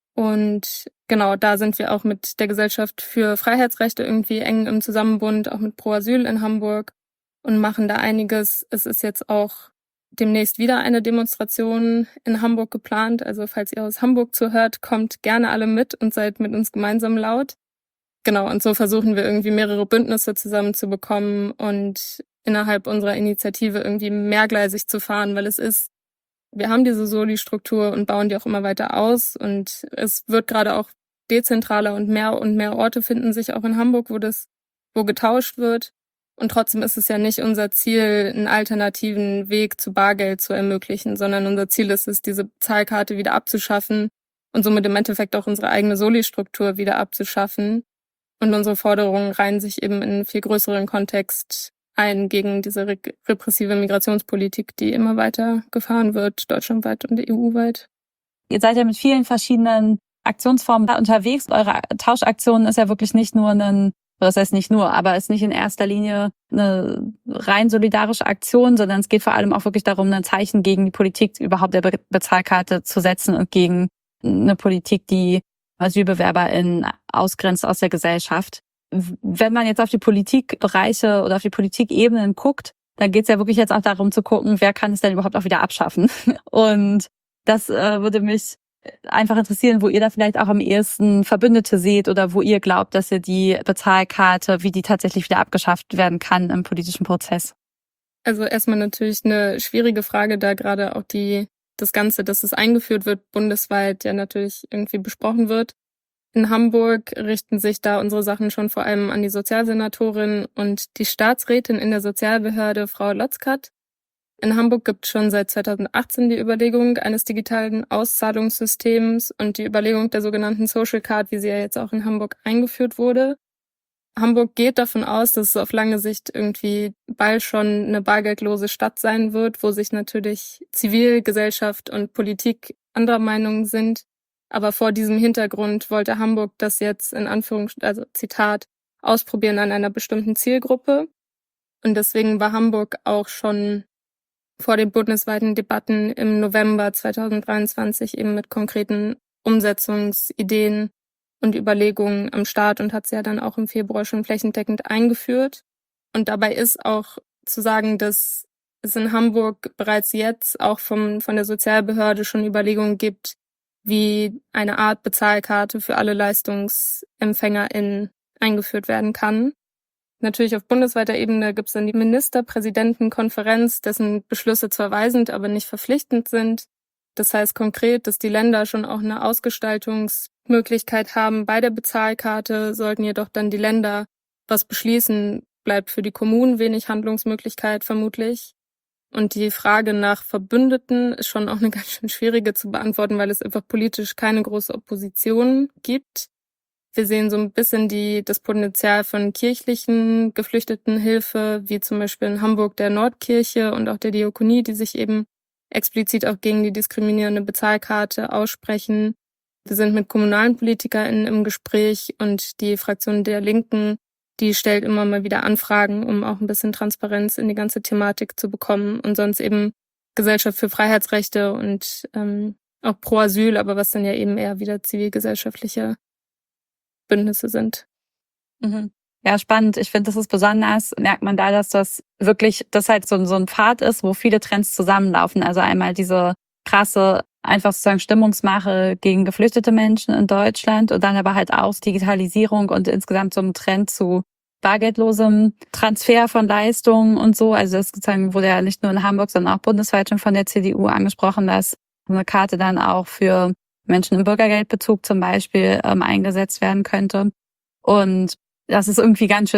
Speaker 3: Und genau, da sind wir auch mit der Gesellschaft für Freiheitsrechte irgendwie eng im Zusammenbund, auch mit Pro Asyl in Hamburg und machen da einiges. Es ist jetzt auch demnächst wieder eine Demonstration in Hamburg geplant. Also falls ihr aus Hamburg zuhört, kommt gerne alle mit und seid mit uns gemeinsam laut. Genau, und so versuchen wir irgendwie mehrere Bündnisse zusammenzubekommen und innerhalb unserer Initiative irgendwie mehrgleisig zu fahren, weil es ist, wir haben diese Soli-Struktur und bauen die auch immer weiter aus und es wird gerade auch dezentraler und mehr und mehr Orte finden sich auch in Hamburg, wo das, wo getauscht wird. Und trotzdem ist es ja nicht unser Ziel, einen alternativen Weg zu Bargeld zu ermöglichen, sondern unser Ziel ist es, diese Zahlkarte wieder abzuschaffen und somit im Endeffekt auch unsere eigene Soli-Struktur wieder abzuschaffen. Und unsere Forderungen reihen sich eben in einen viel größeren Kontext ein gegen diese re- repressive Migrationspolitik, die immer weiter gefahren wird, deutschlandweit und E U-weit.
Speaker 1: Ihr seid ja mit vielen verschiedenen Aktionsformen da unterwegs. Eure Tauschaktion ist ja wirklich nicht nur ein, das heißt nicht nur, aber ist nicht in erster Linie eine rein solidarische Aktion, sondern es geht vor allem auch wirklich darum, ein Zeichen gegen die Politik überhaupt der Be- Bezahlkarte zu setzen und gegen eine Politik, die AsylbewerberInnen ausgrenzt aus der Gesellschaft. Wenn man jetzt auf die Politikbereiche oder auf die Politikebenen guckt, dann geht es ja wirklich jetzt auch darum zu gucken, wer kann es denn überhaupt auch wieder abschaffen. Und das äh, würde mich einfach interessieren, wo ihr da vielleicht auch am ehesten Verbündete seht oder wo ihr glaubt, dass ihr die Bezahlkarte, wie die tatsächlich wieder abgeschafft werden kann im politischen Prozess.
Speaker 3: Also erstmal natürlich eine schwierige Frage, da gerade auch die das Ganze, dass es eingeführt wird, bundesweit ja natürlich irgendwie besprochen wird. In Hamburg richten sich da unsere Sachen schon vor allem an die Sozialsenatorin und die Staatsrätin in der Sozialbehörde, Frau Lotzkat. In Hamburg gibt es schon seit zweitausendachtzehn die Überlegung eines digitalen Auszahlungssystems und die Überlegung der sogenannten Social Card, wie sie ja jetzt auch in Hamburg eingeführt wurde. Hamburg geht davon aus, dass es auf lange Sicht irgendwie bald schon eine bargeldlose Stadt sein wird, wo sich natürlich Zivilgesellschaft und Politik anderer Meinung sind. Aber vor diesem Hintergrund wollte Hamburg das jetzt in Anführungszeichen, also Zitat, ausprobieren an einer bestimmten Zielgruppe. Und deswegen war Hamburg auch schon vor den bundesweiten Debatten im November zweitausenddreiundzwanzig eben mit konkreten Umsetzungsideen und Überlegungen am Start und hat sie ja dann auch im Februar schon flächendeckend eingeführt. Und dabei ist auch zu sagen, dass es in Hamburg bereits jetzt auch vom, von der Sozialbehörde schon Überlegungen gibt, wie eine Art Bezahlkarte für alle LeistungsempfängerInnen eingeführt werden kann. Natürlich auf bundesweiter Ebene gibt es dann die Ministerpräsidentenkonferenz, dessen Beschlüsse zwar weisend, aber nicht verpflichtend sind. Das heißt konkret, dass die Länder schon auch eine Ausgestaltungsmöglichkeit haben bei der Bezahlkarte. Sollten jedoch dann die Länder was beschließen, bleibt für die Kommunen wenig Handlungsmöglichkeit vermutlich. Und die Frage nach Verbündeten ist schon auch eine ganz schön schwierige zu beantworten, weil es einfach politisch keine große Opposition gibt. Wir sehen so ein bisschen die, das Potenzial von kirchlichen Geflüchtetenhilfe, wie zum Beispiel in Hamburg der Nordkirche und auch der Diakonie, die sich eben explizit auch gegen die diskriminierende Bezahlkarte aussprechen. Wir sind mit kommunalen PolitikerInnen im Gespräch und die Fraktion der Linken, die stellt immer mal wieder Anfragen, um auch ein bisschen Transparenz in die ganze Thematik zu bekommen und sonst eben Gesellschaft für Freiheitsrechte und ähm, auch Pro Asyl, aber was dann ja eben eher wieder zivilgesellschaftliche Bündnisse sind.
Speaker 1: Mhm. Ja, spannend. Ich finde, das ist besonders, merkt man da, dass das wirklich, das halt so, so ein Pfad ist, wo viele Trends zusammenlaufen. Also einmal diese krasse, einfach sozusagen Stimmungsmache gegen geflüchtete Menschen in Deutschland und dann aber halt auch Digitalisierung und insgesamt so ein Trend zu bargeldlosem Transfer von Leistungen und so. Also das sozusagen wurde ja nicht nur in Hamburg, sondern auch bundesweit schon von der C D U angesprochen, dass eine Karte dann auch für Menschen im Bürgergeldbezug zum Beispiel ähm, eingesetzt werden könnte. Und das ist irgendwie ganz schön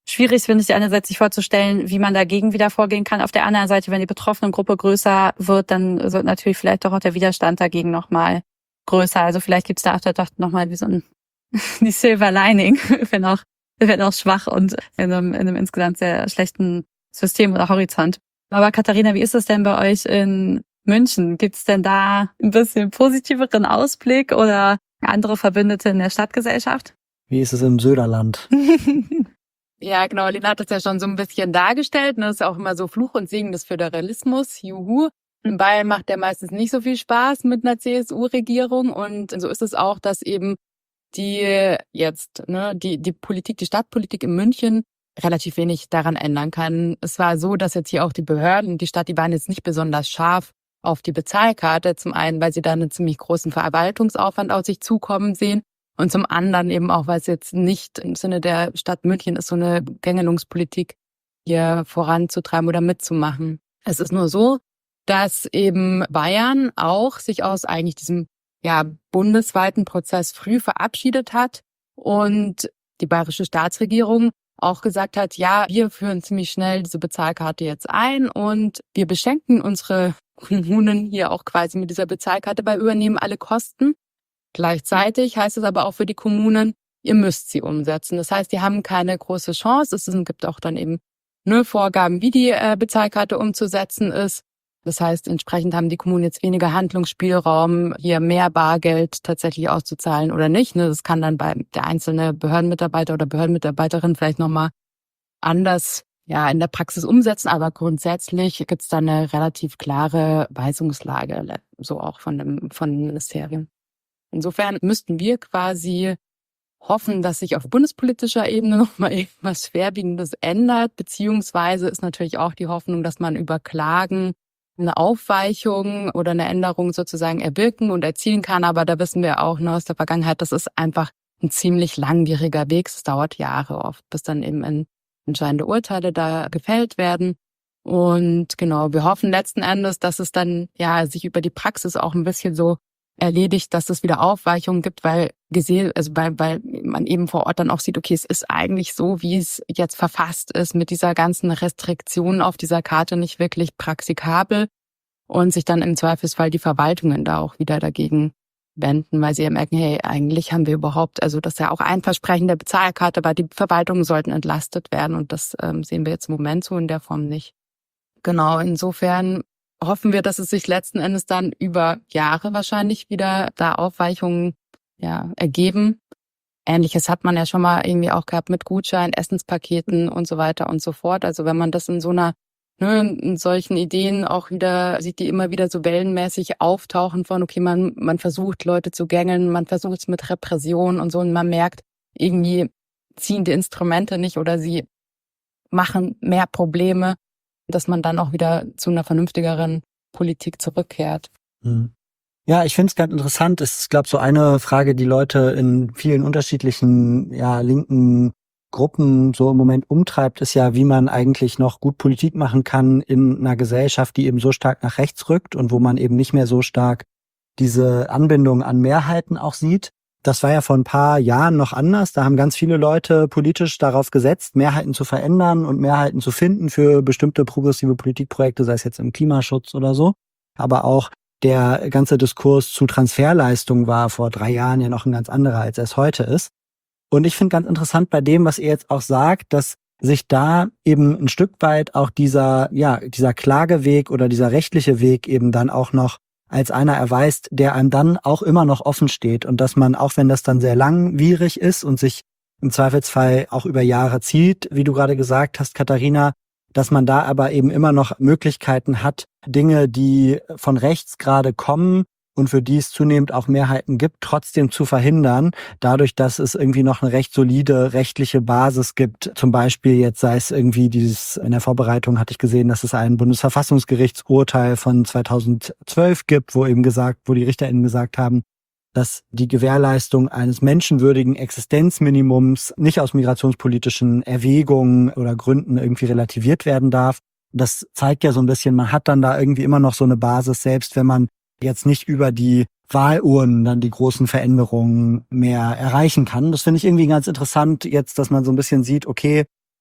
Speaker 1: schwierig finde ich einerseits sich vorzustellen, wie man dagegen wieder vorgehen kann. Auf der anderen Seite, wenn die betroffene Gruppe größer wird, dann wird natürlich vielleicht doch auch der Widerstand dagegen nochmal größer. Also vielleicht gibt es da auch doch nochmal wie so ein die Silver Lining, wenn auch, wenn auch schwach und in einem, in einem insgesamt sehr schlechten System oder Horizont. Aber Katharina, wie ist es denn bei euch in München? Gibt es denn da ein bisschen positiveren Ausblick oder andere Verbündete in der Stadtgesellschaft?
Speaker 2: Wie ist es im Söderland?
Speaker 4: Ja, genau. Lena hat das ja schon so ein bisschen dargestellt. Das ist ja auch immer so Fluch und Segen des Föderalismus. Juhu. In Bayern macht der meistens nicht so viel Spaß mit einer C S U-Regierung. Und so ist es auch, dass eben die jetzt, ne, die, die Politik, die Stadtpolitik in München relativ wenig daran ändern kann. Es war so, dass jetzt hier auch die Behörden, die Stadt, die waren jetzt nicht besonders scharf auf die Bezahlkarte. Zum einen, weil sie da einen ziemlich großen Verwaltungsaufwand auf sich zukommen sehen. Und zum anderen eben auch, weil es jetzt nicht im Sinne der Stadt München ist, so eine Gängelungspolitik hier voranzutreiben oder mitzumachen. Es ist nur so, dass eben Bayern auch sich aus eigentlich diesem ja bundesweiten Prozess früh verabschiedet hat und die bayerische Staatsregierung auch gesagt hat, ja, wir führen ziemlich schnell diese Bezahlkarte jetzt ein und wir beschenken unsere Kommunen hier auch quasi mit dieser Bezahlkarte, weil übernehmen alle Kosten. Gleichzeitig heißt es aber auch für die Kommunen, ihr müsst sie umsetzen. Das heißt, die haben keine große Chance. Es gibt auch dann eben nur Vorgaben, wie die äh, Bezahlkarte umzusetzen ist. Das heißt, entsprechend haben die Kommunen jetzt weniger Handlungsspielraum, hier mehr Bargeld tatsächlich auszuzahlen oder nicht. Das kann dann bei der einzelne Behördenmitarbeiter oder Behördenmitarbeiterin vielleicht nochmal anders ja in der Praxis umsetzen. Aber grundsätzlich gibt es da eine relativ klare Weisungslage, so auch von dem, von dem Ministerium. Insofern müssten wir quasi hoffen, dass sich auf bundespolitischer Ebene nochmal irgendwas Schwerwiegendes ändert, beziehungsweise ist natürlich auch die Hoffnung, dass man über Klagen eine Aufweichung oder eine Änderung sozusagen erwirken und erzielen kann. Aber da wissen wir auch noch aus der Vergangenheit, das ist einfach ein ziemlich langwieriger Weg. Es dauert Jahre oft, bis dann eben entscheidende Urteile da gefällt werden. Und genau, wir hoffen letzten Endes, dass es dann ja sich über die Praxis auch ein bisschen so erledigt, dass es wieder Aufweichungen gibt, weil gesehen, also weil, weil man eben vor Ort dann auch sieht, okay, es ist eigentlich so, wie es jetzt verfasst ist, mit dieser ganzen Restriktion auf dieser Karte nicht wirklich praktikabel und sich dann im Zweifelsfall die Verwaltungen da auch wieder dagegen wenden, weil sie ja merken, hey, eigentlich haben wir überhaupt, also das ist ja auch ein Versprechen der Bezahlkarte, aber die Verwaltungen sollten entlastet werden und das ähm, sehen wir jetzt im Moment so in der Form nicht. Genau, insofern hoffen wir, dass es sich letzten Endes dann über Jahre wahrscheinlich wieder da Aufweichungen ja, ergeben. Ähnliches hat man ja schon mal irgendwie auch gehabt mit Gutschein, Essenspaketen und so weiter und so fort. Also wenn man das in so einer, ne, in solchen Ideen auch wieder sieht, die immer wieder so wellenmäßig auftauchen von, okay, man, man versucht Leute zu gängeln, man versucht es mit Repression und so und man merkt, irgendwie ziehen die Instrumente nicht oder sie machen mehr Probleme, dass man dann auch wieder zu einer vernünftigeren Politik zurückkehrt.
Speaker 2: Ja, ich finde es ganz interessant. Es ist, glaube ich, so eine Frage, die Leute in vielen unterschiedlichen ja, linken Gruppen so im Moment umtreibt, ist ja, wie man eigentlich noch gut Politik machen kann in einer Gesellschaft, die eben so stark nach rechts rückt und wo man eben nicht mehr so stark diese Anbindung an Mehrheiten auch sieht. Das war ja vor ein paar Jahren noch anders. Da haben ganz viele Leute politisch darauf gesetzt, Mehrheiten zu verändern und Mehrheiten zu finden für bestimmte progressive Politikprojekte, sei es jetzt im Klimaschutz oder so. Aber auch der ganze Diskurs zu Transferleistungen war vor drei Jahren ja noch ein ganz anderer, als er es heute ist. Und ich finde ganz interessant bei dem, was ihr jetzt auch sagt, dass sich da eben ein Stück weit auch dieser, ja, dieser Klageweg oder dieser rechtliche Weg eben dann auch noch als einer erweist, der einem dann auch immer noch offen steht und dass man, auch wenn das dann sehr langwierig ist und sich im Zweifelsfall auch über Jahre zieht, wie du gerade gesagt hast, Katharina, dass man da aber eben immer noch Möglichkeiten hat, Dinge, die von rechts gerade kommen und für die es zunehmend auch Mehrheiten gibt, trotzdem zu verhindern, dadurch, dass es irgendwie noch eine recht solide rechtliche Basis gibt. Zum Beispiel jetzt sei es irgendwie dieses, in der Vorbereitung hatte ich gesehen, dass es ein Bundesverfassungsgerichtsurteil von zweitausendzwölf gibt, wo eben gesagt, wo die RichterInnen gesagt haben, dass die Gewährleistung eines menschenwürdigen Existenzminimums nicht aus migrationspolitischen Erwägungen oder Gründen irgendwie relativiert werden darf. Das zeigt ja so ein bisschen, man hat dann da irgendwie immer noch so eine Basis, selbst wenn man jetzt nicht über die Wahlurnen dann die großen Veränderungen mehr erreichen kann. Das finde ich irgendwie ganz interessant jetzt, dass man so ein bisschen sieht, okay,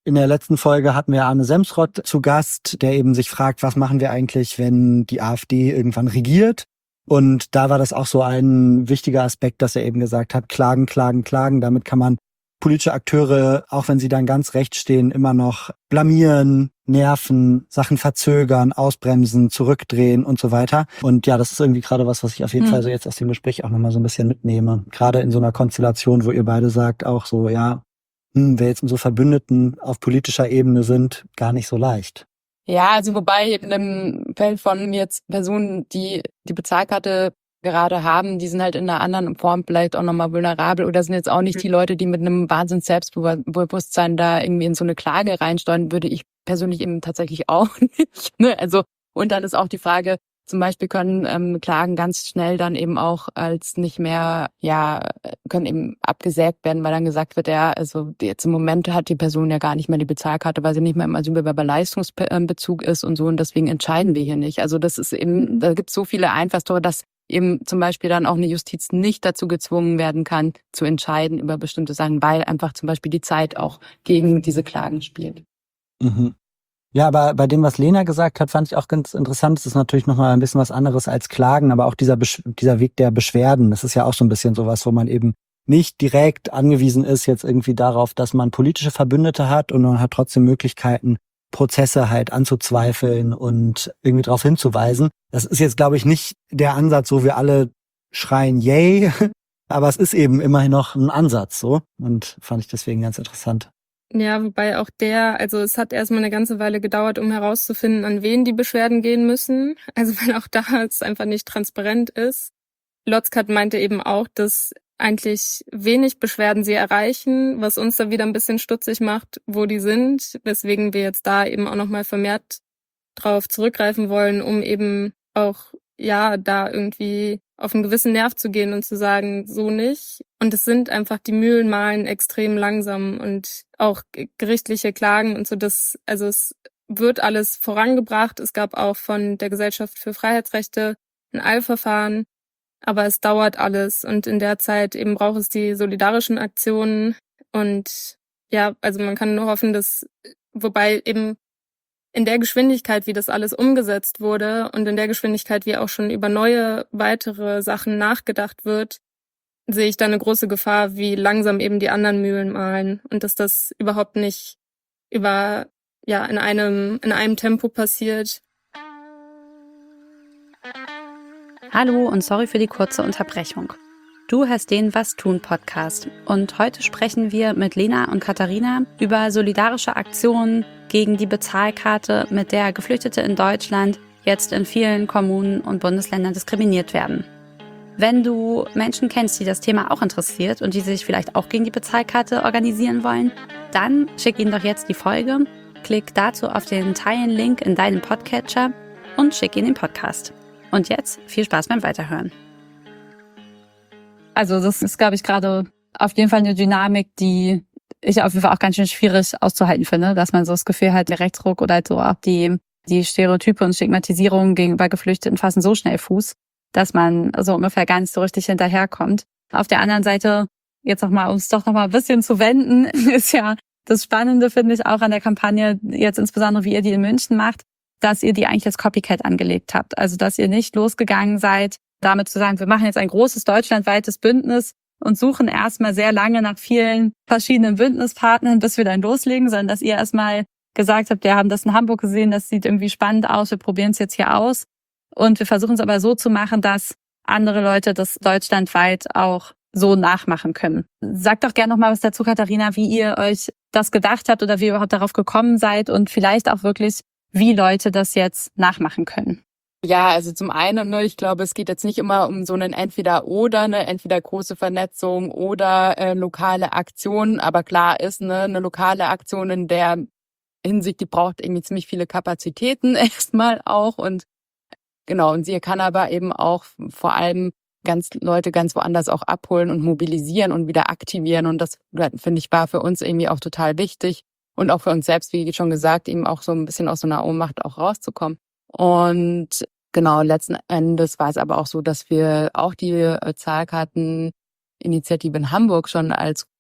Speaker 2: In der letzten Folge hatten wir Arne Semsrott zu Gast, der eben sich fragt, was machen wir eigentlich, wenn die AfD irgendwann regiert? Und da war das auch so ein wichtiger Aspekt, dass er eben gesagt hat, klagen, klagen, klagen. Damit kann man politische Akteure, auch wenn sie dann ganz rechts stehen, immer noch blamieren, nerven, Sachen verzögern, ausbremsen, zurückdrehen und so weiter. Und ja, das ist irgendwie gerade was, was ich auf jeden hm. Fall so jetzt aus dem Gespräch auch nochmal so ein bisschen mitnehme. Gerade in so einer Konstellation, wo ihr beide sagt, auch so, ja, hm, wer jetzt so Verbündeten auf politischer Ebene sind, gar nicht so leicht.
Speaker 4: Ja, also wobei in dem Feld von jetzt Personen, die die Bezahlkarte gerade haben, die sind halt in einer anderen Form vielleicht auch nochmal vulnerabel oder sind jetzt auch nicht die Leute, die mit einem Wahnsinns Selbstbewusstsein da irgendwie in so eine Klage reinsteuern, würde ich persönlich eben tatsächlich auch nicht. Ne? Also, und dann ist auch die Frage, zum Beispiel können ähm, Klagen ganz schnell dann eben auch als nicht mehr, ja, können eben abgesägt werden, weil dann gesagt wird, ja, also jetzt im Moment hat die Person ja gar nicht mehr die Bezahlkarte, weil sie nicht mehr im Asylbewerberleistungsbezug ist und so und deswegen entscheiden wir hier nicht. Also das ist eben, da gibt es so viele Einfallstore, dass eben zum Beispiel dann auch eine Justiz nicht dazu gezwungen werden kann, zu entscheiden über bestimmte Sachen, weil einfach zum Beispiel die Zeit auch gegen diese Klagen spielt.
Speaker 2: Mhm. Ja, aber bei dem, was Lena gesagt hat, fand ich auch ganz interessant. Es ist natürlich nochmal ein bisschen was anderes als Klagen, aber auch dieser, Besch- dieser Weg der Beschwerden, das ist ja auch so ein bisschen sowas, wo man eben nicht direkt angewiesen ist jetzt irgendwie darauf, dass man politische Verbündete hat und man hat trotzdem Möglichkeiten, Prozesse halt anzuzweifeln und irgendwie darauf hinzuweisen. Das ist jetzt, glaube ich, nicht der Ansatz, wo wir alle schreien, yay, aber es ist eben immerhin noch ein Ansatz, so. Und fand ich deswegen ganz interessant.
Speaker 3: Ja, wobei auch der, also es hat erstmal eine ganze Weile gedauert, um herauszufinden, an wen die Beschwerden gehen müssen. Also weil auch da es einfach nicht transparent ist. Lotzkat meinte eben auch, dass eigentlich wenig Beschwerden sie erreichen, was uns da wieder ein bisschen stutzig macht, wo die sind, weswegen wir jetzt da eben auch nochmal vermehrt drauf zurückgreifen wollen, um eben auch, ja, da irgendwie auf einen gewissen Nerv zu gehen und zu sagen, so nicht. Und es sind einfach, die Mühlen mahlen extrem langsam und auch gerichtliche Klagen und so, das, also es wird alles vorangebracht. Es gab auch von der Gesellschaft für Freiheitsrechte ein Eilverfahren, aber es dauert alles und in der Zeit eben braucht es die solidarischen Aktionen und ja, also man kann nur hoffen, dass, wobei eben in der Geschwindigkeit, wie das alles umgesetzt wurde und in der Geschwindigkeit, wie auch schon über neue, weitere Sachen nachgedacht wird, sehe ich da eine große Gefahr, wie langsam eben die anderen Mühlen mahlen und dass das überhaupt nicht über, ja, in einem, in einem Tempo passiert.
Speaker 1: Hallo und sorry für die kurze Unterbrechung. Du hörst den Was tun Podcast und heute sprechen wir mit Lena und Katharina über solidarische Aktionen gegen die Bezahlkarte, mit der Geflüchtete in Deutschland jetzt in vielen Kommunen und Bundesländern diskriminiert werden. Wenn du Menschen kennst, die das Thema auch interessiert und die sich vielleicht auch gegen die Bezahlkarte organisieren wollen, dann schick ihnen doch jetzt die Folge, klick dazu auf den Teilen-Link in deinem Podcatcher und schick ihnen den Podcast. Und jetzt viel Spaß beim Weiterhören. Also das ist, glaube ich, gerade auf jeden Fall eine Dynamik, die ich auf jeden Fall auch ganz schön schwierig auszuhalten finde, dass man so das Gefühl hat, der Rechtsruck oder halt so auch die, die Stereotype und Stigmatisierung gegenüber Geflüchteten fassen so schnell Fuß, dass man so ungefähr gar nicht so richtig hinterherkommt. Auf der anderen Seite, jetzt nochmal, um es doch nochmal ein bisschen zu wenden, ist ja das Spannende, finde ich, auch an der Kampagne, jetzt insbesondere wie ihr die in München macht, dass ihr die eigentlich als Copycat angelegt habt. Also, dass ihr nicht losgegangen seid, damit zu sagen, wir machen jetzt ein großes deutschlandweites Bündnis und suchen erstmal sehr lange nach vielen verschiedenen Bündnispartnern, bis wir dann loslegen, sondern dass ihr erstmal gesagt habt, wir haben das in Hamburg gesehen, das sieht irgendwie spannend aus, wir probieren es jetzt hier aus. Und wir versuchen es aber so zu machen, dass andere Leute das deutschlandweit auch so nachmachen können. Sagt doch gerne noch mal was dazu, Katharina, wie ihr euch das gedacht habt oder wie ihr überhaupt darauf gekommen seid und vielleicht auch wirklich, wie Leute das jetzt nachmachen können.
Speaker 4: Ja, also zum einen, ne, ich glaube, es geht jetzt nicht immer um so einen Entweder-Oder, eine entweder große Vernetzung oder äh, lokale Aktion. Aber klar ist, ne, eine lokale Aktion in der Hinsicht, die braucht irgendwie ziemlich viele Kapazitäten erstmal auch. Und genau, und sie kann aber eben auch vor allem ganz Leute ganz woanders auch abholen und mobilisieren und wieder aktivieren. Und das, finde ich, war für uns irgendwie auch total wichtig. Und auch für uns selbst, wie schon gesagt, eben auch so ein bisschen aus so einer Ohnmacht auch rauszukommen. Und genau, letzten Endes war es aber auch so, dass wir auch die Zahlkarteninitiative in Hamburg schon als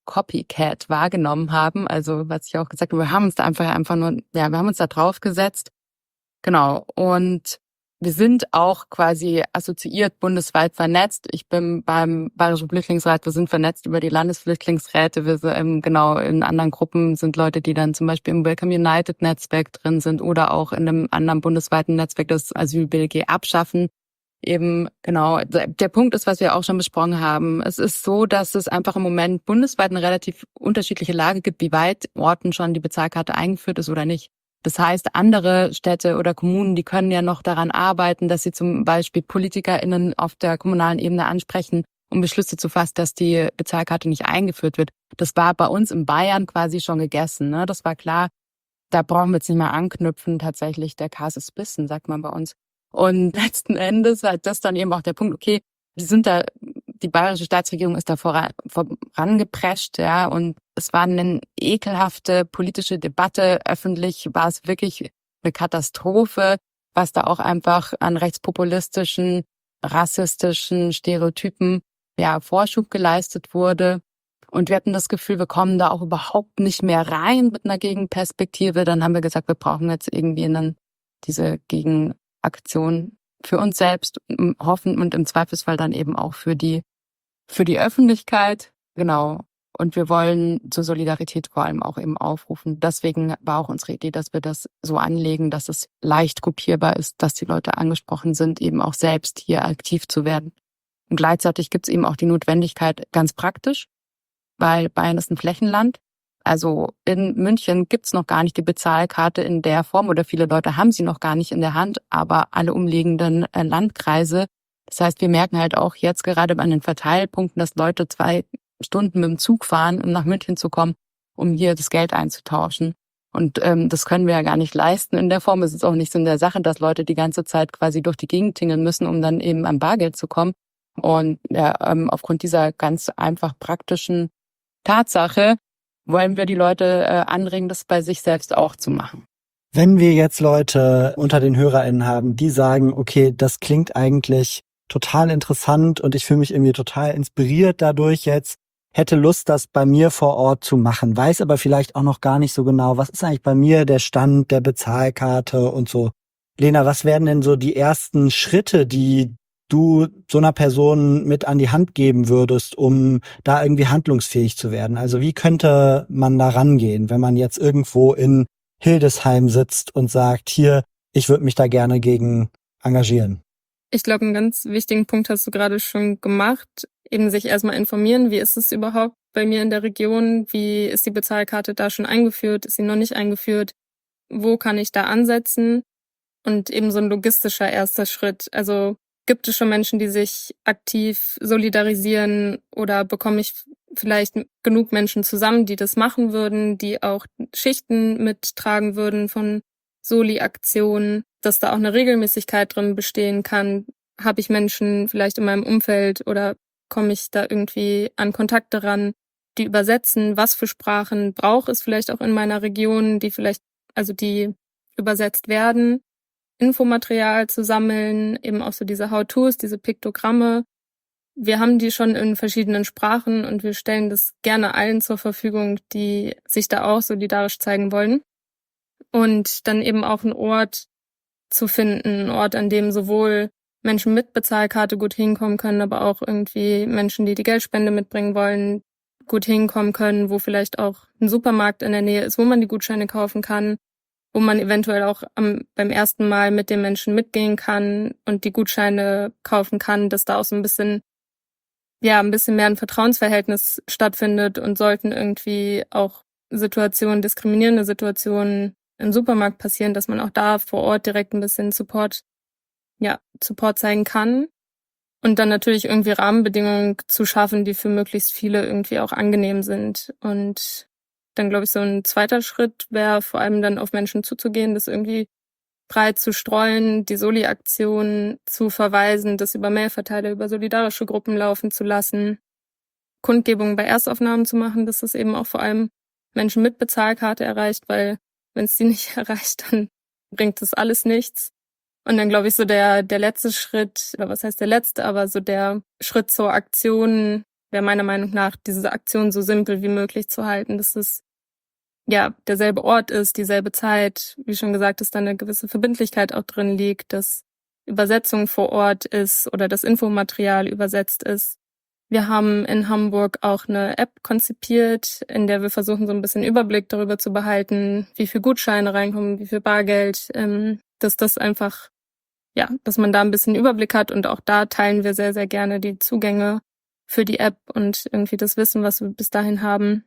Speaker 4: Copycat wahrgenommen haben. Also was ich auch gesagt habe, wir haben uns da einfach einfach nur, ja, wir haben uns da drauf gesetzt. Genau. Und wir sind auch quasi assoziiert, bundesweit vernetzt. Ich bin beim Bayerischen Flüchtlingsrat, wir sind vernetzt über die Landesflüchtlingsräte. Wir sind, ähm, genau, in anderen Gruppen sind Leute, die dann zum Beispiel im Welcome United Netzwerk drin sind oder auch in einem anderen bundesweiten Netzwerk, das Asyl-B L G abschaffen. Eben, genau, der Punkt ist, was wir auch schon besprochen haben. Es ist so, dass es einfach im Moment bundesweit eine relativ unterschiedliche Lage gibt, wie weit Orten schon die Bezahlkarte eingeführt ist oder nicht. Das heißt, andere Städte oder Kommunen, die können ja noch daran arbeiten, dass sie zum Beispiel PolitikerInnen auf der kommunalen Ebene ansprechen, um Beschlüsse zu fassen, dass die Bezahlkarte nicht eingeführt wird. Das war bei uns in Bayern quasi schon gegessen, ne? Das war klar, da brauchen wir jetzt nicht mehr anknüpfen. Tatsächlich, der Kas ist bissen, sagt man bei uns. Und letzten Endes halt das dann eben auch der Punkt, okay, die sind da, die bayerische Staatsregierung ist da voran, vorangeprescht, ja, und es war eine ekelhafte politische Debatte. Öffentlich war es wirklich eine Katastrophe, was da auch einfach an rechtspopulistischen, rassistischen Stereotypen, ja, Vorschub geleistet wurde. Und wir hatten das Gefühl, wir kommen da auch überhaupt nicht mehr rein mit einer Gegenperspektive. Dann haben wir gesagt, wir brauchen jetzt irgendwie einen, diese Gegenaktion für uns selbst, hoffen und im Zweifelsfall dann eben auch für die, für die Öffentlichkeit. Genau. Und wir wollen zur Solidarität vor allem auch eben aufrufen. Deswegen war auch unsere Idee, dass wir das so anlegen, dass es leicht kopierbar ist, dass die Leute angesprochen sind, eben auch selbst hier aktiv zu werden. Und gleichzeitig gibt es eben auch die Notwendigkeit, ganz praktisch, weil Bayern ist ein Flächenland. Also in München gibt's noch gar nicht die Bezahlkarte in der Form oder viele Leute haben sie noch gar nicht in der Hand, aber alle umliegenden äh, Landkreise. Das heißt, wir merken halt auch jetzt gerade an den Verteilpunkten, dass Leute zwei Stunden mit dem Zug fahren, um nach München zu kommen, um hier das Geld einzutauschen. Und ähm, das können wir ja gar nicht leisten in der Form. Es ist auch nicht so in der Sache, dass Leute die ganze Zeit quasi durch die Gegend tingeln müssen, um dann eben an Bargeld zu kommen. Und ja, ähm, aufgrund dieser ganz einfach praktischen Tatsache wollen wir die Leute äh, anregen, das bei sich selbst auch zu machen.
Speaker 2: Wenn wir jetzt Leute unter den HörerInnen haben, die sagen, okay, das klingt eigentlich total interessant und ich fühle mich irgendwie total inspiriert dadurch jetzt, hätte Lust, das bei mir vor Ort zu machen, weiß aber vielleicht auch noch gar nicht so genau, was ist eigentlich bei mir der Stand der Bezahlkarte und so. Lena, was wären denn so die ersten Schritte, die du so einer Person mit an die Hand geben würdest, um da irgendwie handlungsfähig zu werden? Also wie könnte man da rangehen, wenn man jetzt irgendwo in Hildesheim sitzt und sagt, hier, ich würde mich da gerne gegen engagieren?
Speaker 3: Ich glaube, einen ganz wichtigen Punkt hast du gerade schon gemacht, eben sich erstmal informieren, wie ist es überhaupt bei mir in der Region, wie ist die Bezahlkarte da schon eingeführt, ist sie noch nicht eingeführt, wo kann ich da ansetzen und eben so ein logistischer erster Schritt. Also gibt es schon Menschen, die sich aktiv solidarisieren oder bekomme ich vielleicht genug Menschen zusammen, die das machen würden, die auch Schichten mittragen würden von Soli-Aktionen, dass da auch eine Regelmäßigkeit drin bestehen kann. Habe ich Menschen vielleicht in meinem Umfeld oder komme ich da irgendwie an Kontakte ran, die übersetzen, was für Sprachen braucht es vielleicht auch in meiner Region, die vielleicht, also die übersetzt werden. Infomaterial zu sammeln, eben auch so diese How-Tos, diese Piktogramme. Wir haben die schon in verschiedenen Sprachen und wir stellen das gerne allen zur Verfügung, die sich da auch solidarisch zeigen wollen. Und dann eben auch einen Ort zu finden, einen Ort, an dem sowohl Menschen mit Bezahlkarte gut hinkommen können, aber auch irgendwie Menschen, die die Geldspende mitbringen wollen, gut hinkommen können, wo vielleicht auch ein Supermarkt in der Nähe ist, wo man die Gutscheine kaufen kann, wo man eventuell auch am, beim ersten Mal mit den Menschen mitgehen kann und die Gutscheine kaufen kann, dass da auch so ein bisschen, ja, ein bisschen mehr ein Vertrauensverhältnis stattfindet und sollten irgendwie auch Situationen, diskriminierende Situationen im Supermarkt passieren, dass man auch da vor Ort direkt ein bisschen Support, ja, Support zeigen kann. Und dann natürlich irgendwie Rahmenbedingungen zu schaffen, die für möglichst viele irgendwie auch angenehm sind. Und dann, glaube ich, so ein zweiter Schritt wäre vor allem dann auf Menschen zuzugehen, das irgendwie breit zu streuen, die Soli-Aktion zu verweisen, das über Mailverteiler, über solidarische Gruppen laufen zu lassen, Kundgebungen bei Erstaufnahmen zu machen, dass es eben auch vor allem Menschen mit Bezahlkarte erreicht, weil wenn es die nicht erreicht, dann bringt das alles nichts. Und dann, glaube ich, so der der letzte Schritt, oder was heißt der letzte, aber so der Schritt zur Aktion wäre meiner Meinung nach, diese Aktion so simpel wie möglich zu halten, dass es ja derselbe Ort ist, dieselbe Zeit, wie schon gesagt, dass da eine gewisse Verbindlichkeit auch drin liegt, dass Übersetzung vor Ort ist oder das Infomaterial übersetzt ist. Wir haben in Hamburg auch eine App konzipiert, in der wir versuchen, so ein bisschen Überblick darüber zu behalten, wie viel Gutscheine reinkommen, wie viel Bargeld, ähm, dass das einfach, ja, dass man da ein bisschen Überblick hat, und auch da teilen wir sehr, sehr gerne die Zugänge für die App und irgendwie das Wissen, was wir bis dahin haben.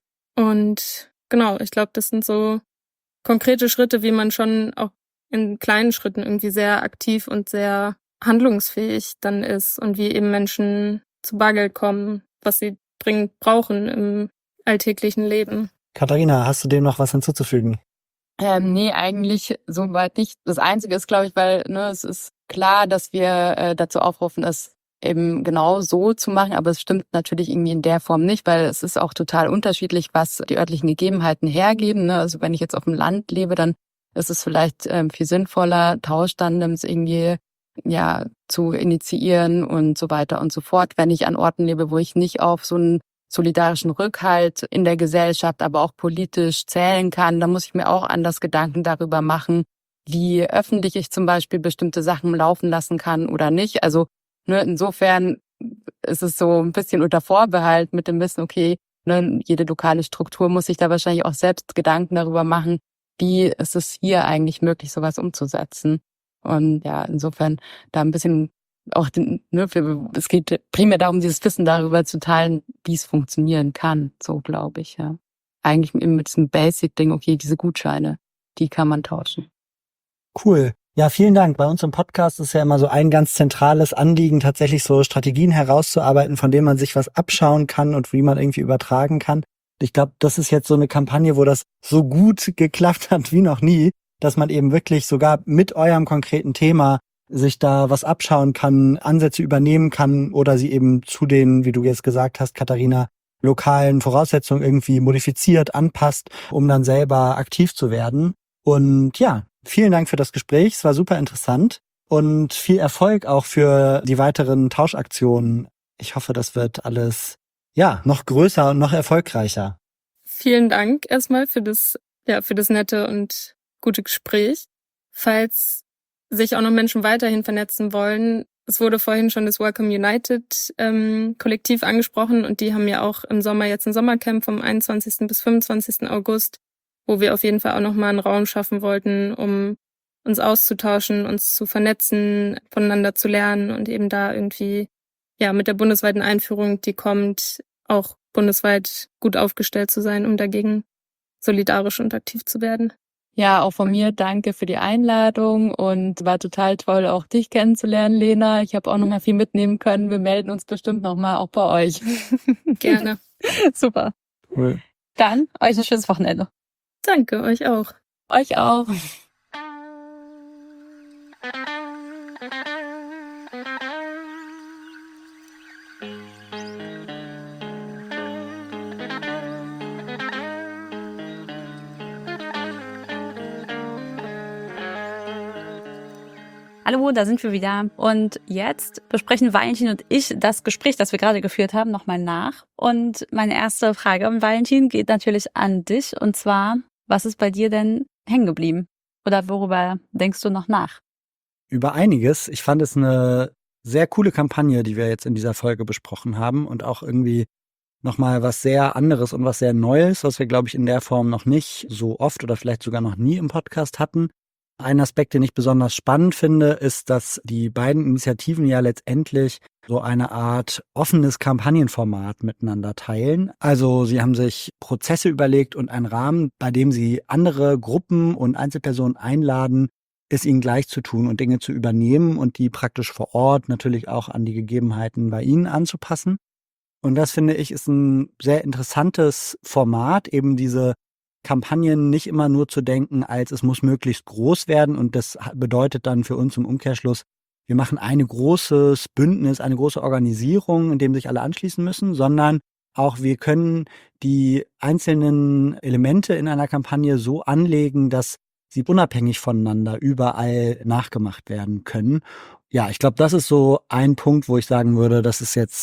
Speaker 3: Und genau, ich glaube, das sind so konkrete Schritte, wie man schon auch in kleinen Schritten irgendwie sehr aktiv und sehr handlungsfähig dann ist und wie eben Menschen zu Bargeld kommen, was sie dringend brauchen im alltäglichen Leben.
Speaker 2: Katharina, hast du dem noch was hinzuzufügen?
Speaker 4: Ähm, nee, eigentlich soweit nicht. Das Einzige ist, glaube ich, weil ne, es ist klar, dass wir äh, dazu aufrufen, es eben genau so zu machen, aber es stimmt natürlich irgendwie in der Form nicht, weil es ist auch total unterschiedlich, was die örtlichen Gegebenheiten hergeben. Ne? Also wenn ich jetzt auf dem Land lebe, dann ist es vielleicht ähm, viel sinnvoller, Tauschstandems irgendwie ja zu initiieren und so weiter und so fort. Wenn ich an Orten lebe, wo ich nicht auf so einen solidarischen Rückhalt in der Gesellschaft, aber auch politisch zählen kann, dann muss ich mir auch anders Gedanken darüber machen, wie öffentlich ich zum Beispiel bestimmte Sachen laufen lassen kann oder nicht. Also ne, insofern ist es so ein bisschen unter Vorbehalt mit dem Wissen, okay, ne, jede lokale Struktur muss sich da wahrscheinlich auch selbst Gedanken darüber machen, wie ist es hier eigentlich möglich, sowas umzusetzen. Und ja, insofern da ein bisschen auch, den, ne, für, es geht primär darum, dieses Wissen darüber zu teilen, wie es funktionieren kann, so glaube ich, ja. Eigentlich eben mit diesem Basic-Ding, okay, diese Gutscheine, die kann man tauschen.
Speaker 2: Cool. Ja, vielen Dank. Bei uns im Podcast ist ja immer so ein ganz zentrales Anliegen, tatsächlich so Strategien herauszuarbeiten, von denen man sich was abschauen kann und wie man irgendwie übertragen kann. Ich glaube, das ist jetzt so eine Kampagne, wo das so gut geklappt hat wie noch nie, dass man eben wirklich sogar mit eurem konkreten Thema sich da was abschauen kann, Ansätze übernehmen kann oder sie eben zu den, wie du jetzt gesagt hast, Katharina, lokalen Voraussetzungen irgendwie modifiziert, anpasst, um dann selber aktiv zu werden. Und ja, vielen Dank für das Gespräch. Es war super interessant und viel Erfolg auch für die weiteren Tauschaktionen. Ich hoffe, das wird alles ja noch größer und noch erfolgreicher.
Speaker 3: Vielen Dank erstmal für das, ja, für das nette und gute Gespräch. Falls sich auch noch Menschen weiterhin vernetzen wollen, es wurde vorhin schon das Welcome United ähm, Kollektiv angesprochen, und die haben ja auch im Sommer jetzt ein Sommercamp vom einundzwanzigsten bis fünfundzwanzigsten August, wo wir auf jeden Fall auch nochmal einen Raum schaffen wollten, um uns auszutauschen, uns zu vernetzen, voneinander zu lernen und eben da irgendwie ja mit der bundesweiten Einführung, die kommt, auch bundesweit gut aufgestellt zu sein, um dagegen solidarisch und aktiv zu werden.
Speaker 4: Ja, auch von mir danke für die Einladung und war total toll, auch dich kennenzulernen, Lena. Ich habe auch nochmal viel mitnehmen können. Wir melden uns bestimmt nochmal auch bei euch.
Speaker 3: Gerne.
Speaker 1: Super.
Speaker 2: Cool.
Speaker 1: Dann euch ein schönes Wochenende.
Speaker 3: Danke, euch auch.
Speaker 4: Euch auch.
Speaker 1: Hallo, da sind wir wieder. Und jetzt besprechen Valentin und ich das Gespräch, das wir gerade geführt haben, nochmal nach. Und meine erste Frage an Valentin geht natürlich an dich. Und zwar, was ist bei dir denn hängen geblieben? Oder worüber denkst du noch nach?
Speaker 2: Über einiges. Ich fand es eine sehr coole Kampagne, die wir jetzt in dieser Folge besprochen haben. Und auch irgendwie nochmal was sehr anderes und was sehr Neues, was wir, glaube ich, in der Form noch nicht so oft oder vielleicht sogar noch nie im Podcast hatten. Ein Aspekt, den ich besonders spannend finde, ist, dass die beiden Initiativen ja letztendlich so eine Art offenes Kampagnenformat miteinander teilen. Also sie haben sich Prozesse überlegt und einen Rahmen, bei dem sie andere Gruppen und Einzelpersonen einladen, es ihnen gleich zu tun und Dinge zu übernehmen und die praktisch vor Ort natürlich auch an die Gegebenheiten bei ihnen anzupassen. Und das, finde ich, ist ein sehr interessantes Format, eben diese Kampagnen nicht immer nur zu denken, als es muss möglichst groß werden, und das bedeutet dann für uns im Umkehrschluss, wir machen ein großes Bündnis, eine große Organisierung, in dem sich alle anschließen müssen, sondern auch wir können die einzelnen Elemente in einer Kampagne so anlegen, dass sie unabhängig voneinander überall nachgemacht werden können. Ja, ich glaube, das ist so ein Punkt, wo ich sagen würde, das ist jetzt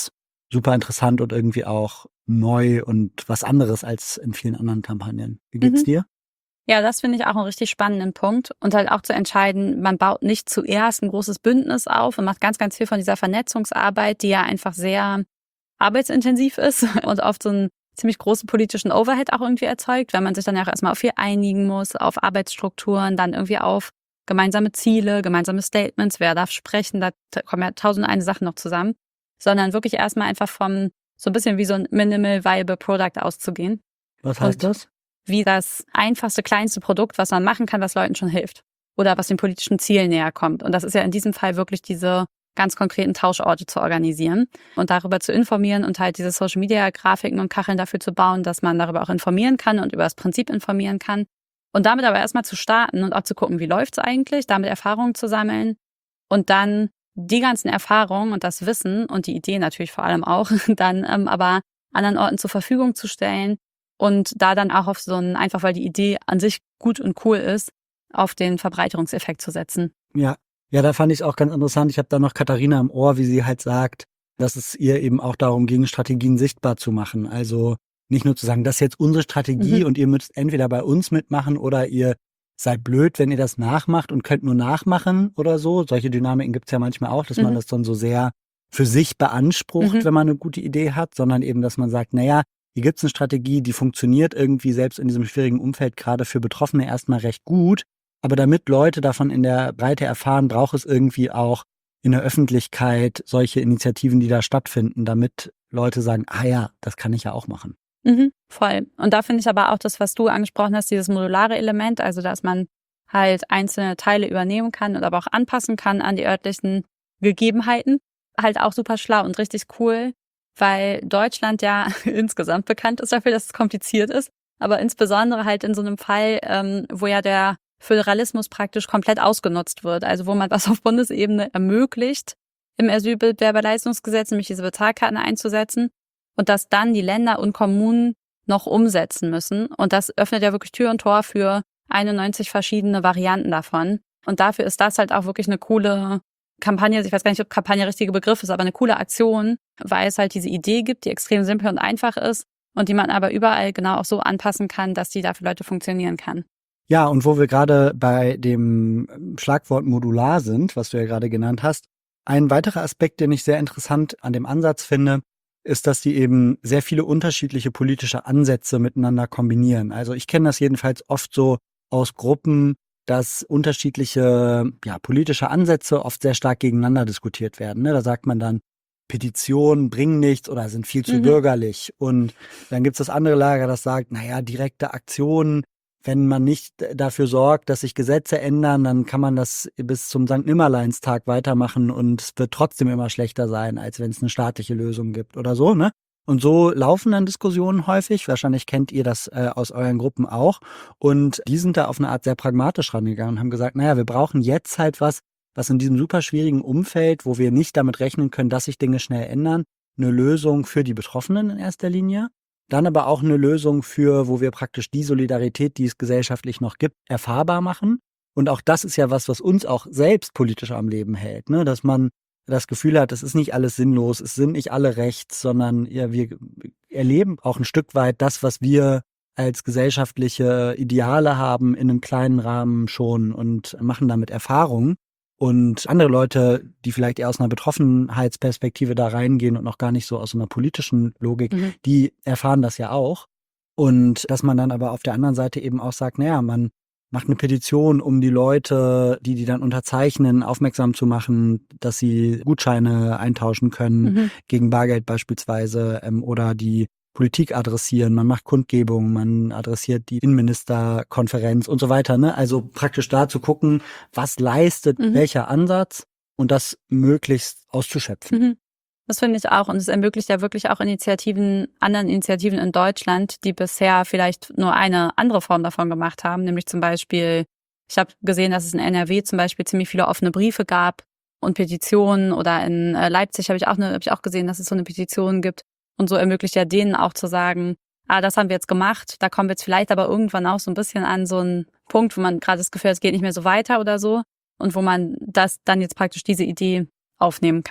Speaker 2: super interessant und irgendwie auch neu und was anderes als in vielen anderen Kampagnen. Wie geht's
Speaker 1: Mhm.
Speaker 2: dir?
Speaker 1: Ja, das finde ich auch einen richtig spannenden Punkt. Und halt auch zu entscheiden, man baut nicht zuerst ein großes Bündnis auf und macht ganz, ganz viel von dieser Vernetzungsarbeit, die ja einfach sehr arbeitsintensiv ist und oft so einen ziemlich großen politischen Overhead auch irgendwie erzeugt, weil man sich dann ja auch erstmal auf viel einigen muss, auf Arbeitsstrukturen, dann irgendwie auf gemeinsame Ziele, gemeinsame Statements, wer darf sprechen, da kommen ja tausend eine Sachen noch zusammen, sondern wirklich erstmal einfach vom so ein bisschen wie so ein Minimal Viable Product auszugehen.
Speaker 2: Was heißt
Speaker 1: Und
Speaker 2: das?
Speaker 1: wie das einfachste, kleinste Produkt, was man machen kann, was Leuten schon hilft. Oder was den politischen Zielen näher kommt. Und das ist ja in diesem Fall wirklich diese ganz konkreten Tauschorte zu organisieren und darüber zu informieren und halt diese Social-Media-Grafiken und Kacheln dafür zu bauen, dass man darüber auch informieren kann und über das Prinzip informieren kann. Und damit aber erstmal zu starten und auch zu gucken, wie läuft's eigentlich, damit Erfahrungen zu sammeln und dann die ganzen Erfahrungen und das Wissen und die Ideen natürlich vor allem auch, dann ähm, aber anderen Orten zur Verfügung zu stellen und da dann auch auf so einen, einfach weil die Idee an sich gut und cool ist, auf den Verbreiterungseffekt zu setzen.
Speaker 2: Ja, ja, da fand ich es auch ganz interessant. Ich habe da noch Katharina im Ohr, wie sie halt sagt, dass es ihr eben auch darum ging, Strategien sichtbar zu machen. Also nicht nur zu sagen, das ist jetzt unsere Strategie
Speaker 1: Mhm.
Speaker 2: und ihr müsst entweder bei uns mitmachen oder ihr seid blöd, wenn ihr das nachmacht und könnt nur nachmachen oder so. Solche Dynamiken gibt's ja manchmal auch, dass man
Speaker 1: Mhm.
Speaker 2: das dann so sehr für sich beansprucht,
Speaker 1: Mhm.
Speaker 2: wenn man eine gute Idee hat, sondern eben, dass man sagt, naja, hier gibt's eine Strategie, die funktioniert irgendwie selbst in diesem schwierigen Umfeld gerade für Betroffene erstmal recht gut. Aber damit Leute davon in der Breite erfahren, braucht es irgendwie auch in der Öffentlichkeit solche Initiativen, die da stattfinden, damit Leute sagen, ah ja, das kann ich ja auch machen.
Speaker 1: Mhm, voll. Und da finde ich aber auch das, was du angesprochen hast, dieses modulare Element, also dass man halt einzelne Teile übernehmen kann und aber auch anpassen kann an die örtlichen Gegebenheiten, halt auch super schlau und richtig cool, weil Deutschland ja insgesamt bekannt ist dafür, dass es kompliziert ist, aber insbesondere halt in so einem Fall, ähm, wo ja der Föderalismus praktisch komplett ausgenutzt wird, also wo man was auf Bundesebene ermöglicht, im Asylbewerberleistungsgesetz, nämlich diese Bezahlkarten einzusetzen und das dann die Länder und Kommunen noch umsetzen müssen. Und das öffnet ja wirklich Tür und Tor für einundneunzig verschiedene Varianten davon. Und dafür ist das halt auch wirklich eine coole Kampagne, ich weiß gar nicht, ob Kampagne der richtige Begriff ist, aber eine coole Aktion, weil es halt diese Idee gibt, die extrem simpel und einfach ist und die man aber überall genau auch so anpassen kann, dass die da für Leute funktionieren kann.
Speaker 2: Ja, und wo wir gerade bei dem Schlagwort modular sind, was du ja gerade genannt hast, ein weiterer Aspekt, den ich sehr interessant an dem Ansatz finde, ist, dass die eben sehr viele unterschiedliche politische Ansätze miteinander kombinieren. Also ich kenne das jedenfalls oft so aus Gruppen, dass unterschiedliche ja, politische Ansätze oft sehr stark gegeneinander diskutiert werden. Ne? Da sagt man dann, Petitionen bringen nichts oder sind viel zu
Speaker 1: Mhm.
Speaker 2: bürgerlich. Und dann gibt es das andere Lager, das sagt, naja, direkte Aktionen, wenn man nicht dafür sorgt, dass sich Gesetze ändern, dann kann man das bis zum Sankt Nimmerleinstag weitermachen und es wird trotzdem immer schlechter sein, als wenn es eine staatliche Lösung gibt oder so, ne? Und so laufen dann Diskussionen häufig. Wahrscheinlich kennt ihr das äh, aus euren Gruppen auch. Und die sind da auf eine Art sehr pragmatisch rangegangen und haben gesagt, naja, wir brauchen jetzt halt was, was in diesem super schwierigen Umfeld, wo wir nicht damit rechnen können, dass sich Dinge schnell ändern, eine Lösung für die Betroffenen in erster Linie. Dann aber auch eine Lösung für, wo wir praktisch die Solidarität, die es gesellschaftlich noch gibt, erfahrbar machen. Und auch das ist ja was, was uns auch selbst politisch am Leben hält, ne? Dass man das Gefühl hat, es ist nicht alles sinnlos, es sind nicht alle rechts, sondern ja, wir erleben auch ein Stück weit das, was wir als gesellschaftliche Ideale haben, in einem kleinen Rahmen schon und machen damit Erfahrungen. Und andere Leute, die vielleicht eher aus einer Betroffenheitsperspektive da reingehen und noch gar nicht so aus so einer politischen Logik,
Speaker 1: Mhm.
Speaker 2: die erfahren das ja auch. Und dass man dann aber auf der anderen Seite eben auch sagt, naja, man macht eine Petition, um die Leute, die die dann unterzeichnen, aufmerksam zu machen, dass sie Gutscheine eintauschen können
Speaker 1: Mhm.
Speaker 2: gegen Bargeld beispielsweise ähm, oder die Politik adressieren, man macht Kundgebungen, man adressiert die Innenministerkonferenz und so weiter. Ne? Also praktisch da zu gucken, was leistet
Speaker 1: Mhm.
Speaker 2: welcher Ansatz und das möglichst auszuschöpfen.
Speaker 1: Mhm. Das finde ich auch. Und es ermöglicht ja wirklich auch Initiativen, anderen Initiativen in Deutschland, die bisher vielleicht nur eine andere Form davon gemacht haben. Nämlich zum Beispiel, ich habe gesehen, dass es in N R W zum Beispiel ziemlich viele offene Briefe gab und Petitionen. Oder in Leipzig habe ich auch eine, habe ich auch gesehen, dass es so eine Petition gibt. Und so ermöglicht ja denen auch zu sagen, ah, das haben wir jetzt gemacht, da kommen wir jetzt vielleicht aber irgendwann auch so ein bisschen an so einen Punkt, wo man gerade das Gefühl hat, es geht nicht mehr so weiter oder so. Und wo man das dann jetzt praktisch diese Idee aufnehmen kann.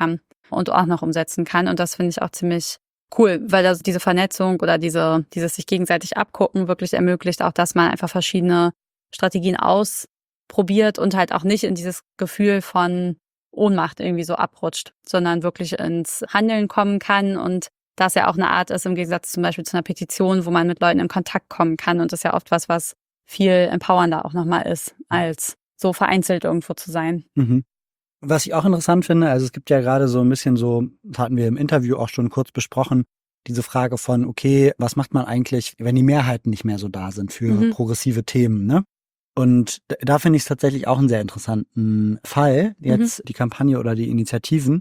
Speaker 1: und auch noch umsetzen kann. Und das finde ich auch ziemlich cool, weil das diese Vernetzung oder diese dieses sich gegenseitig abgucken wirklich ermöglicht, auch dass man einfach verschiedene Strategien ausprobiert und halt auch nicht in dieses Gefühl von Ohnmacht irgendwie so abrutscht, sondern wirklich ins Handeln kommen kann und das ja auch eine Art ist, im Gegensatz zum Beispiel zu einer Petition, wo man mit Leuten in Kontakt kommen kann und das ist ja oft was, was viel empowernder auch nochmal ist, als so vereinzelt irgendwo zu sein.
Speaker 2: Mhm. Was ich auch interessant finde, also es gibt ja gerade so ein bisschen so, das hatten wir im Interview auch schon kurz besprochen, diese Frage von, okay, was macht man eigentlich, wenn die Mehrheiten nicht mehr so da sind für
Speaker 1: Mhm.
Speaker 2: progressive Themen, ne? Und d- da finde ich es tatsächlich auch einen sehr interessanten Fall, jetzt die Kampagne oder die Initiativen,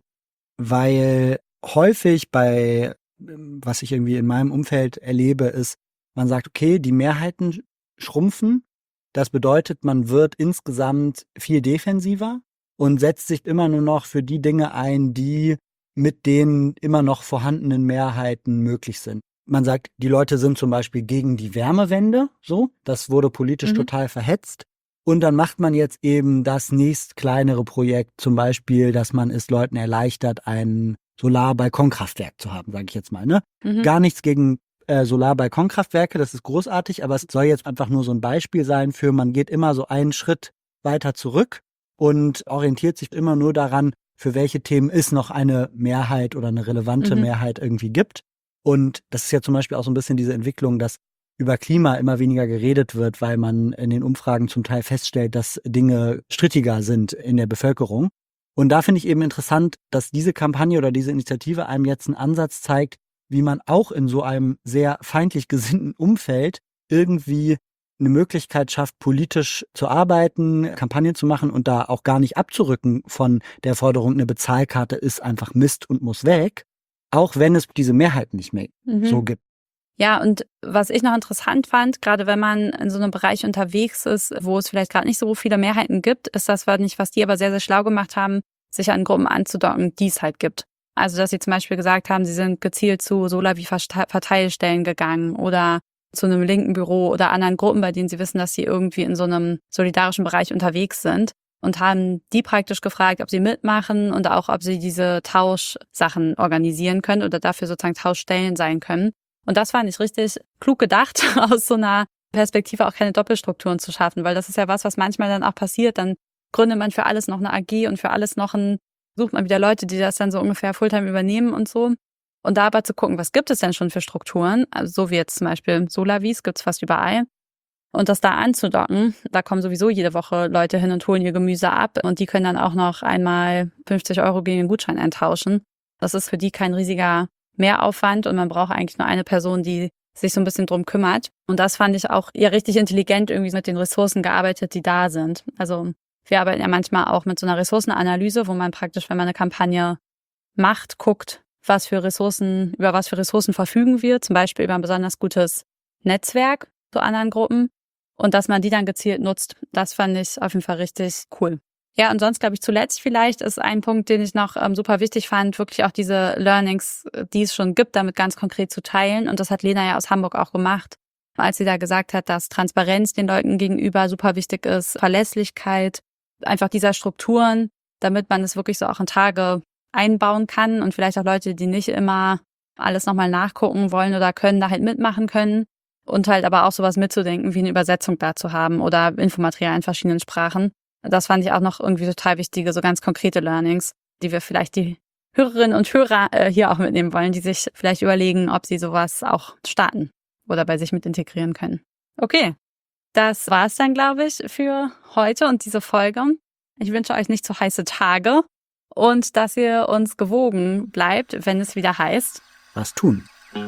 Speaker 2: weil häufig bei, ähm, was ich irgendwie in meinem Umfeld erlebe, ist, man sagt, okay, die Mehrheiten schrumpfen. Das bedeutet, man wird insgesamt viel defensiver und setzt sich immer nur noch für die Dinge ein, die mit den immer noch vorhandenen Mehrheiten möglich sind. Man sagt, die Leute sind zum Beispiel gegen die Wärmewende, so, das wurde politisch
Speaker 1: Mhm.
Speaker 2: total verhetzt. Und dann macht man jetzt eben das nächst kleinere Projekt, zum Beispiel, dass man es Leuten erleichtert, ein Solarbalkonkraftwerk zu haben, sage ich jetzt mal. Ne?
Speaker 1: Mhm.
Speaker 2: Gar nichts gegen äh, Solarbalkonkraftwerke, das ist großartig, aber es soll jetzt einfach nur so ein Beispiel sein für, man geht immer so einen Schritt weiter zurück und orientiert sich immer nur daran, für welche Themen es noch eine Mehrheit oder eine relevante
Speaker 1: Mhm.
Speaker 2: Mehrheit irgendwie gibt. Und das ist ja zum Beispiel auch so ein bisschen diese Entwicklung, dass über Klima immer weniger geredet wird, weil man in den Umfragen zum Teil feststellt, dass Dinge strittiger sind in der Bevölkerung. Und da finde ich eben interessant, dass diese Kampagne oder diese Initiative einem jetzt einen Ansatz zeigt, wie man auch in so einem sehr feindlich gesinnten Umfeld irgendwie eine Möglichkeit schafft, politisch zu arbeiten, Kampagnen zu machen und da auch gar nicht abzurücken von der Forderung, eine Bezahlkarte ist einfach Mist und muss weg, auch wenn es diese Mehrheit nicht mehr
Speaker 1: Mhm.
Speaker 2: so gibt.
Speaker 1: Ja, und was ich noch interessant fand, gerade wenn man in so einem Bereich unterwegs ist, wo es vielleicht gerade nicht so viele Mehrheiten gibt, ist das war nicht, was die aber sehr, sehr schlau gemacht haben, sich an Gruppen anzudocken, die es halt gibt. Also, dass sie zum Beispiel gesagt haben, sie sind gezielt zu Solavi-Verteilstellen gegangen oder zu einem linken Büro oder anderen Gruppen, bei denen sie wissen, dass sie irgendwie in so einem solidarischen Bereich unterwegs sind und haben die praktisch gefragt, ob sie mitmachen und auch, ob sie diese Tauschsachen organisieren können oder dafür sozusagen Tauschstellen sein können. Und das fand ich richtig klug gedacht, aus so einer Perspektive auch keine Doppelstrukturen zu schaffen, weil das ist ja was, was manchmal dann auch passiert. Dann gründet man für alles noch eine A G und für alles noch ein, sucht man wieder Leute, die das dann so ungefähr Fulltime übernehmen und so. Und da aber zu gucken, was gibt es denn schon für Strukturen, also so wie jetzt zum Beispiel Solavis, gibt's fast überall. Und das da anzudocken, da kommen sowieso jede Woche Leute hin und holen ihr Gemüse ab und die können dann auch noch einmal fünfzig Euro gegen einen Gutschein eintauschen. Das ist für die kein riesiger Mehraufwand und man braucht eigentlich nur eine Person, die sich so ein bisschen drum kümmert. Und das fand ich auch ja richtig intelligent irgendwie mit den Ressourcen gearbeitet, die da sind. Also wir arbeiten ja manchmal auch mit so einer Ressourcenanalyse, wo man praktisch, wenn man eine Kampagne macht, guckt, was für Ressourcen, über was für Ressourcen verfügen wir, zum Beispiel über ein besonders gutes Netzwerk zu anderen Gruppen und dass man die dann gezielt nutzt. Das fand ich auf jeden Fall richtig cool. Ja, und sonst glaube ich zuletzt vielleicht ist ein Punkt, den ich noch ähm, super wichtig fand, wirklich auch diese Learnings, die es schon gibt, damit ganz konkret zu teilen. Und das hat Lena ja aus Hamburg auch gemacht, als sie da gesagt hat, dass Transparenz den Leuten gegenüber super wichtig ist, Verlässlichkeit, einfach dieser Strukturen, damit man es wirklich so auch in Tage einbauen kann und vielleicht auch Leute, die nicht immer alles nochmal nachgucken wollen oder können, da halt mitmachen können und halt aber auch sowas mitzudenken, wie eine Übersetzung dazu haben oder Infomaterial in verschiedenen Sprachen. Das fand ich auch noch irgendwie total wichtige, so ganz konkrete Learnings, die wir vielleicht die Hörerinnen und Hörer äh, hier auch mitnehmen wollen, die sich vielleicht überlegen, ob sie sowas auch starten oder bei sich mit integrieren können. Okay, das war's dann, glaube ich, für heute und diese Folge. Ich wünsche euch nicht zu heiße Tage und dass ihr uns gewogen bleibt, wenn es wieder heißt,
Speaker 2: Was tun?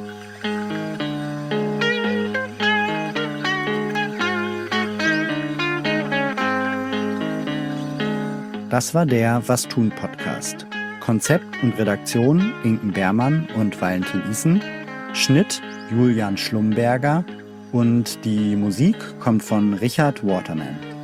Speaker 2: Das war der Was tun Podcast. Konzept und Redaktion Inken Beermann und Valentin Isen. Schnitt Julian Schlumberger und die Musik kommt von Richard Waterman.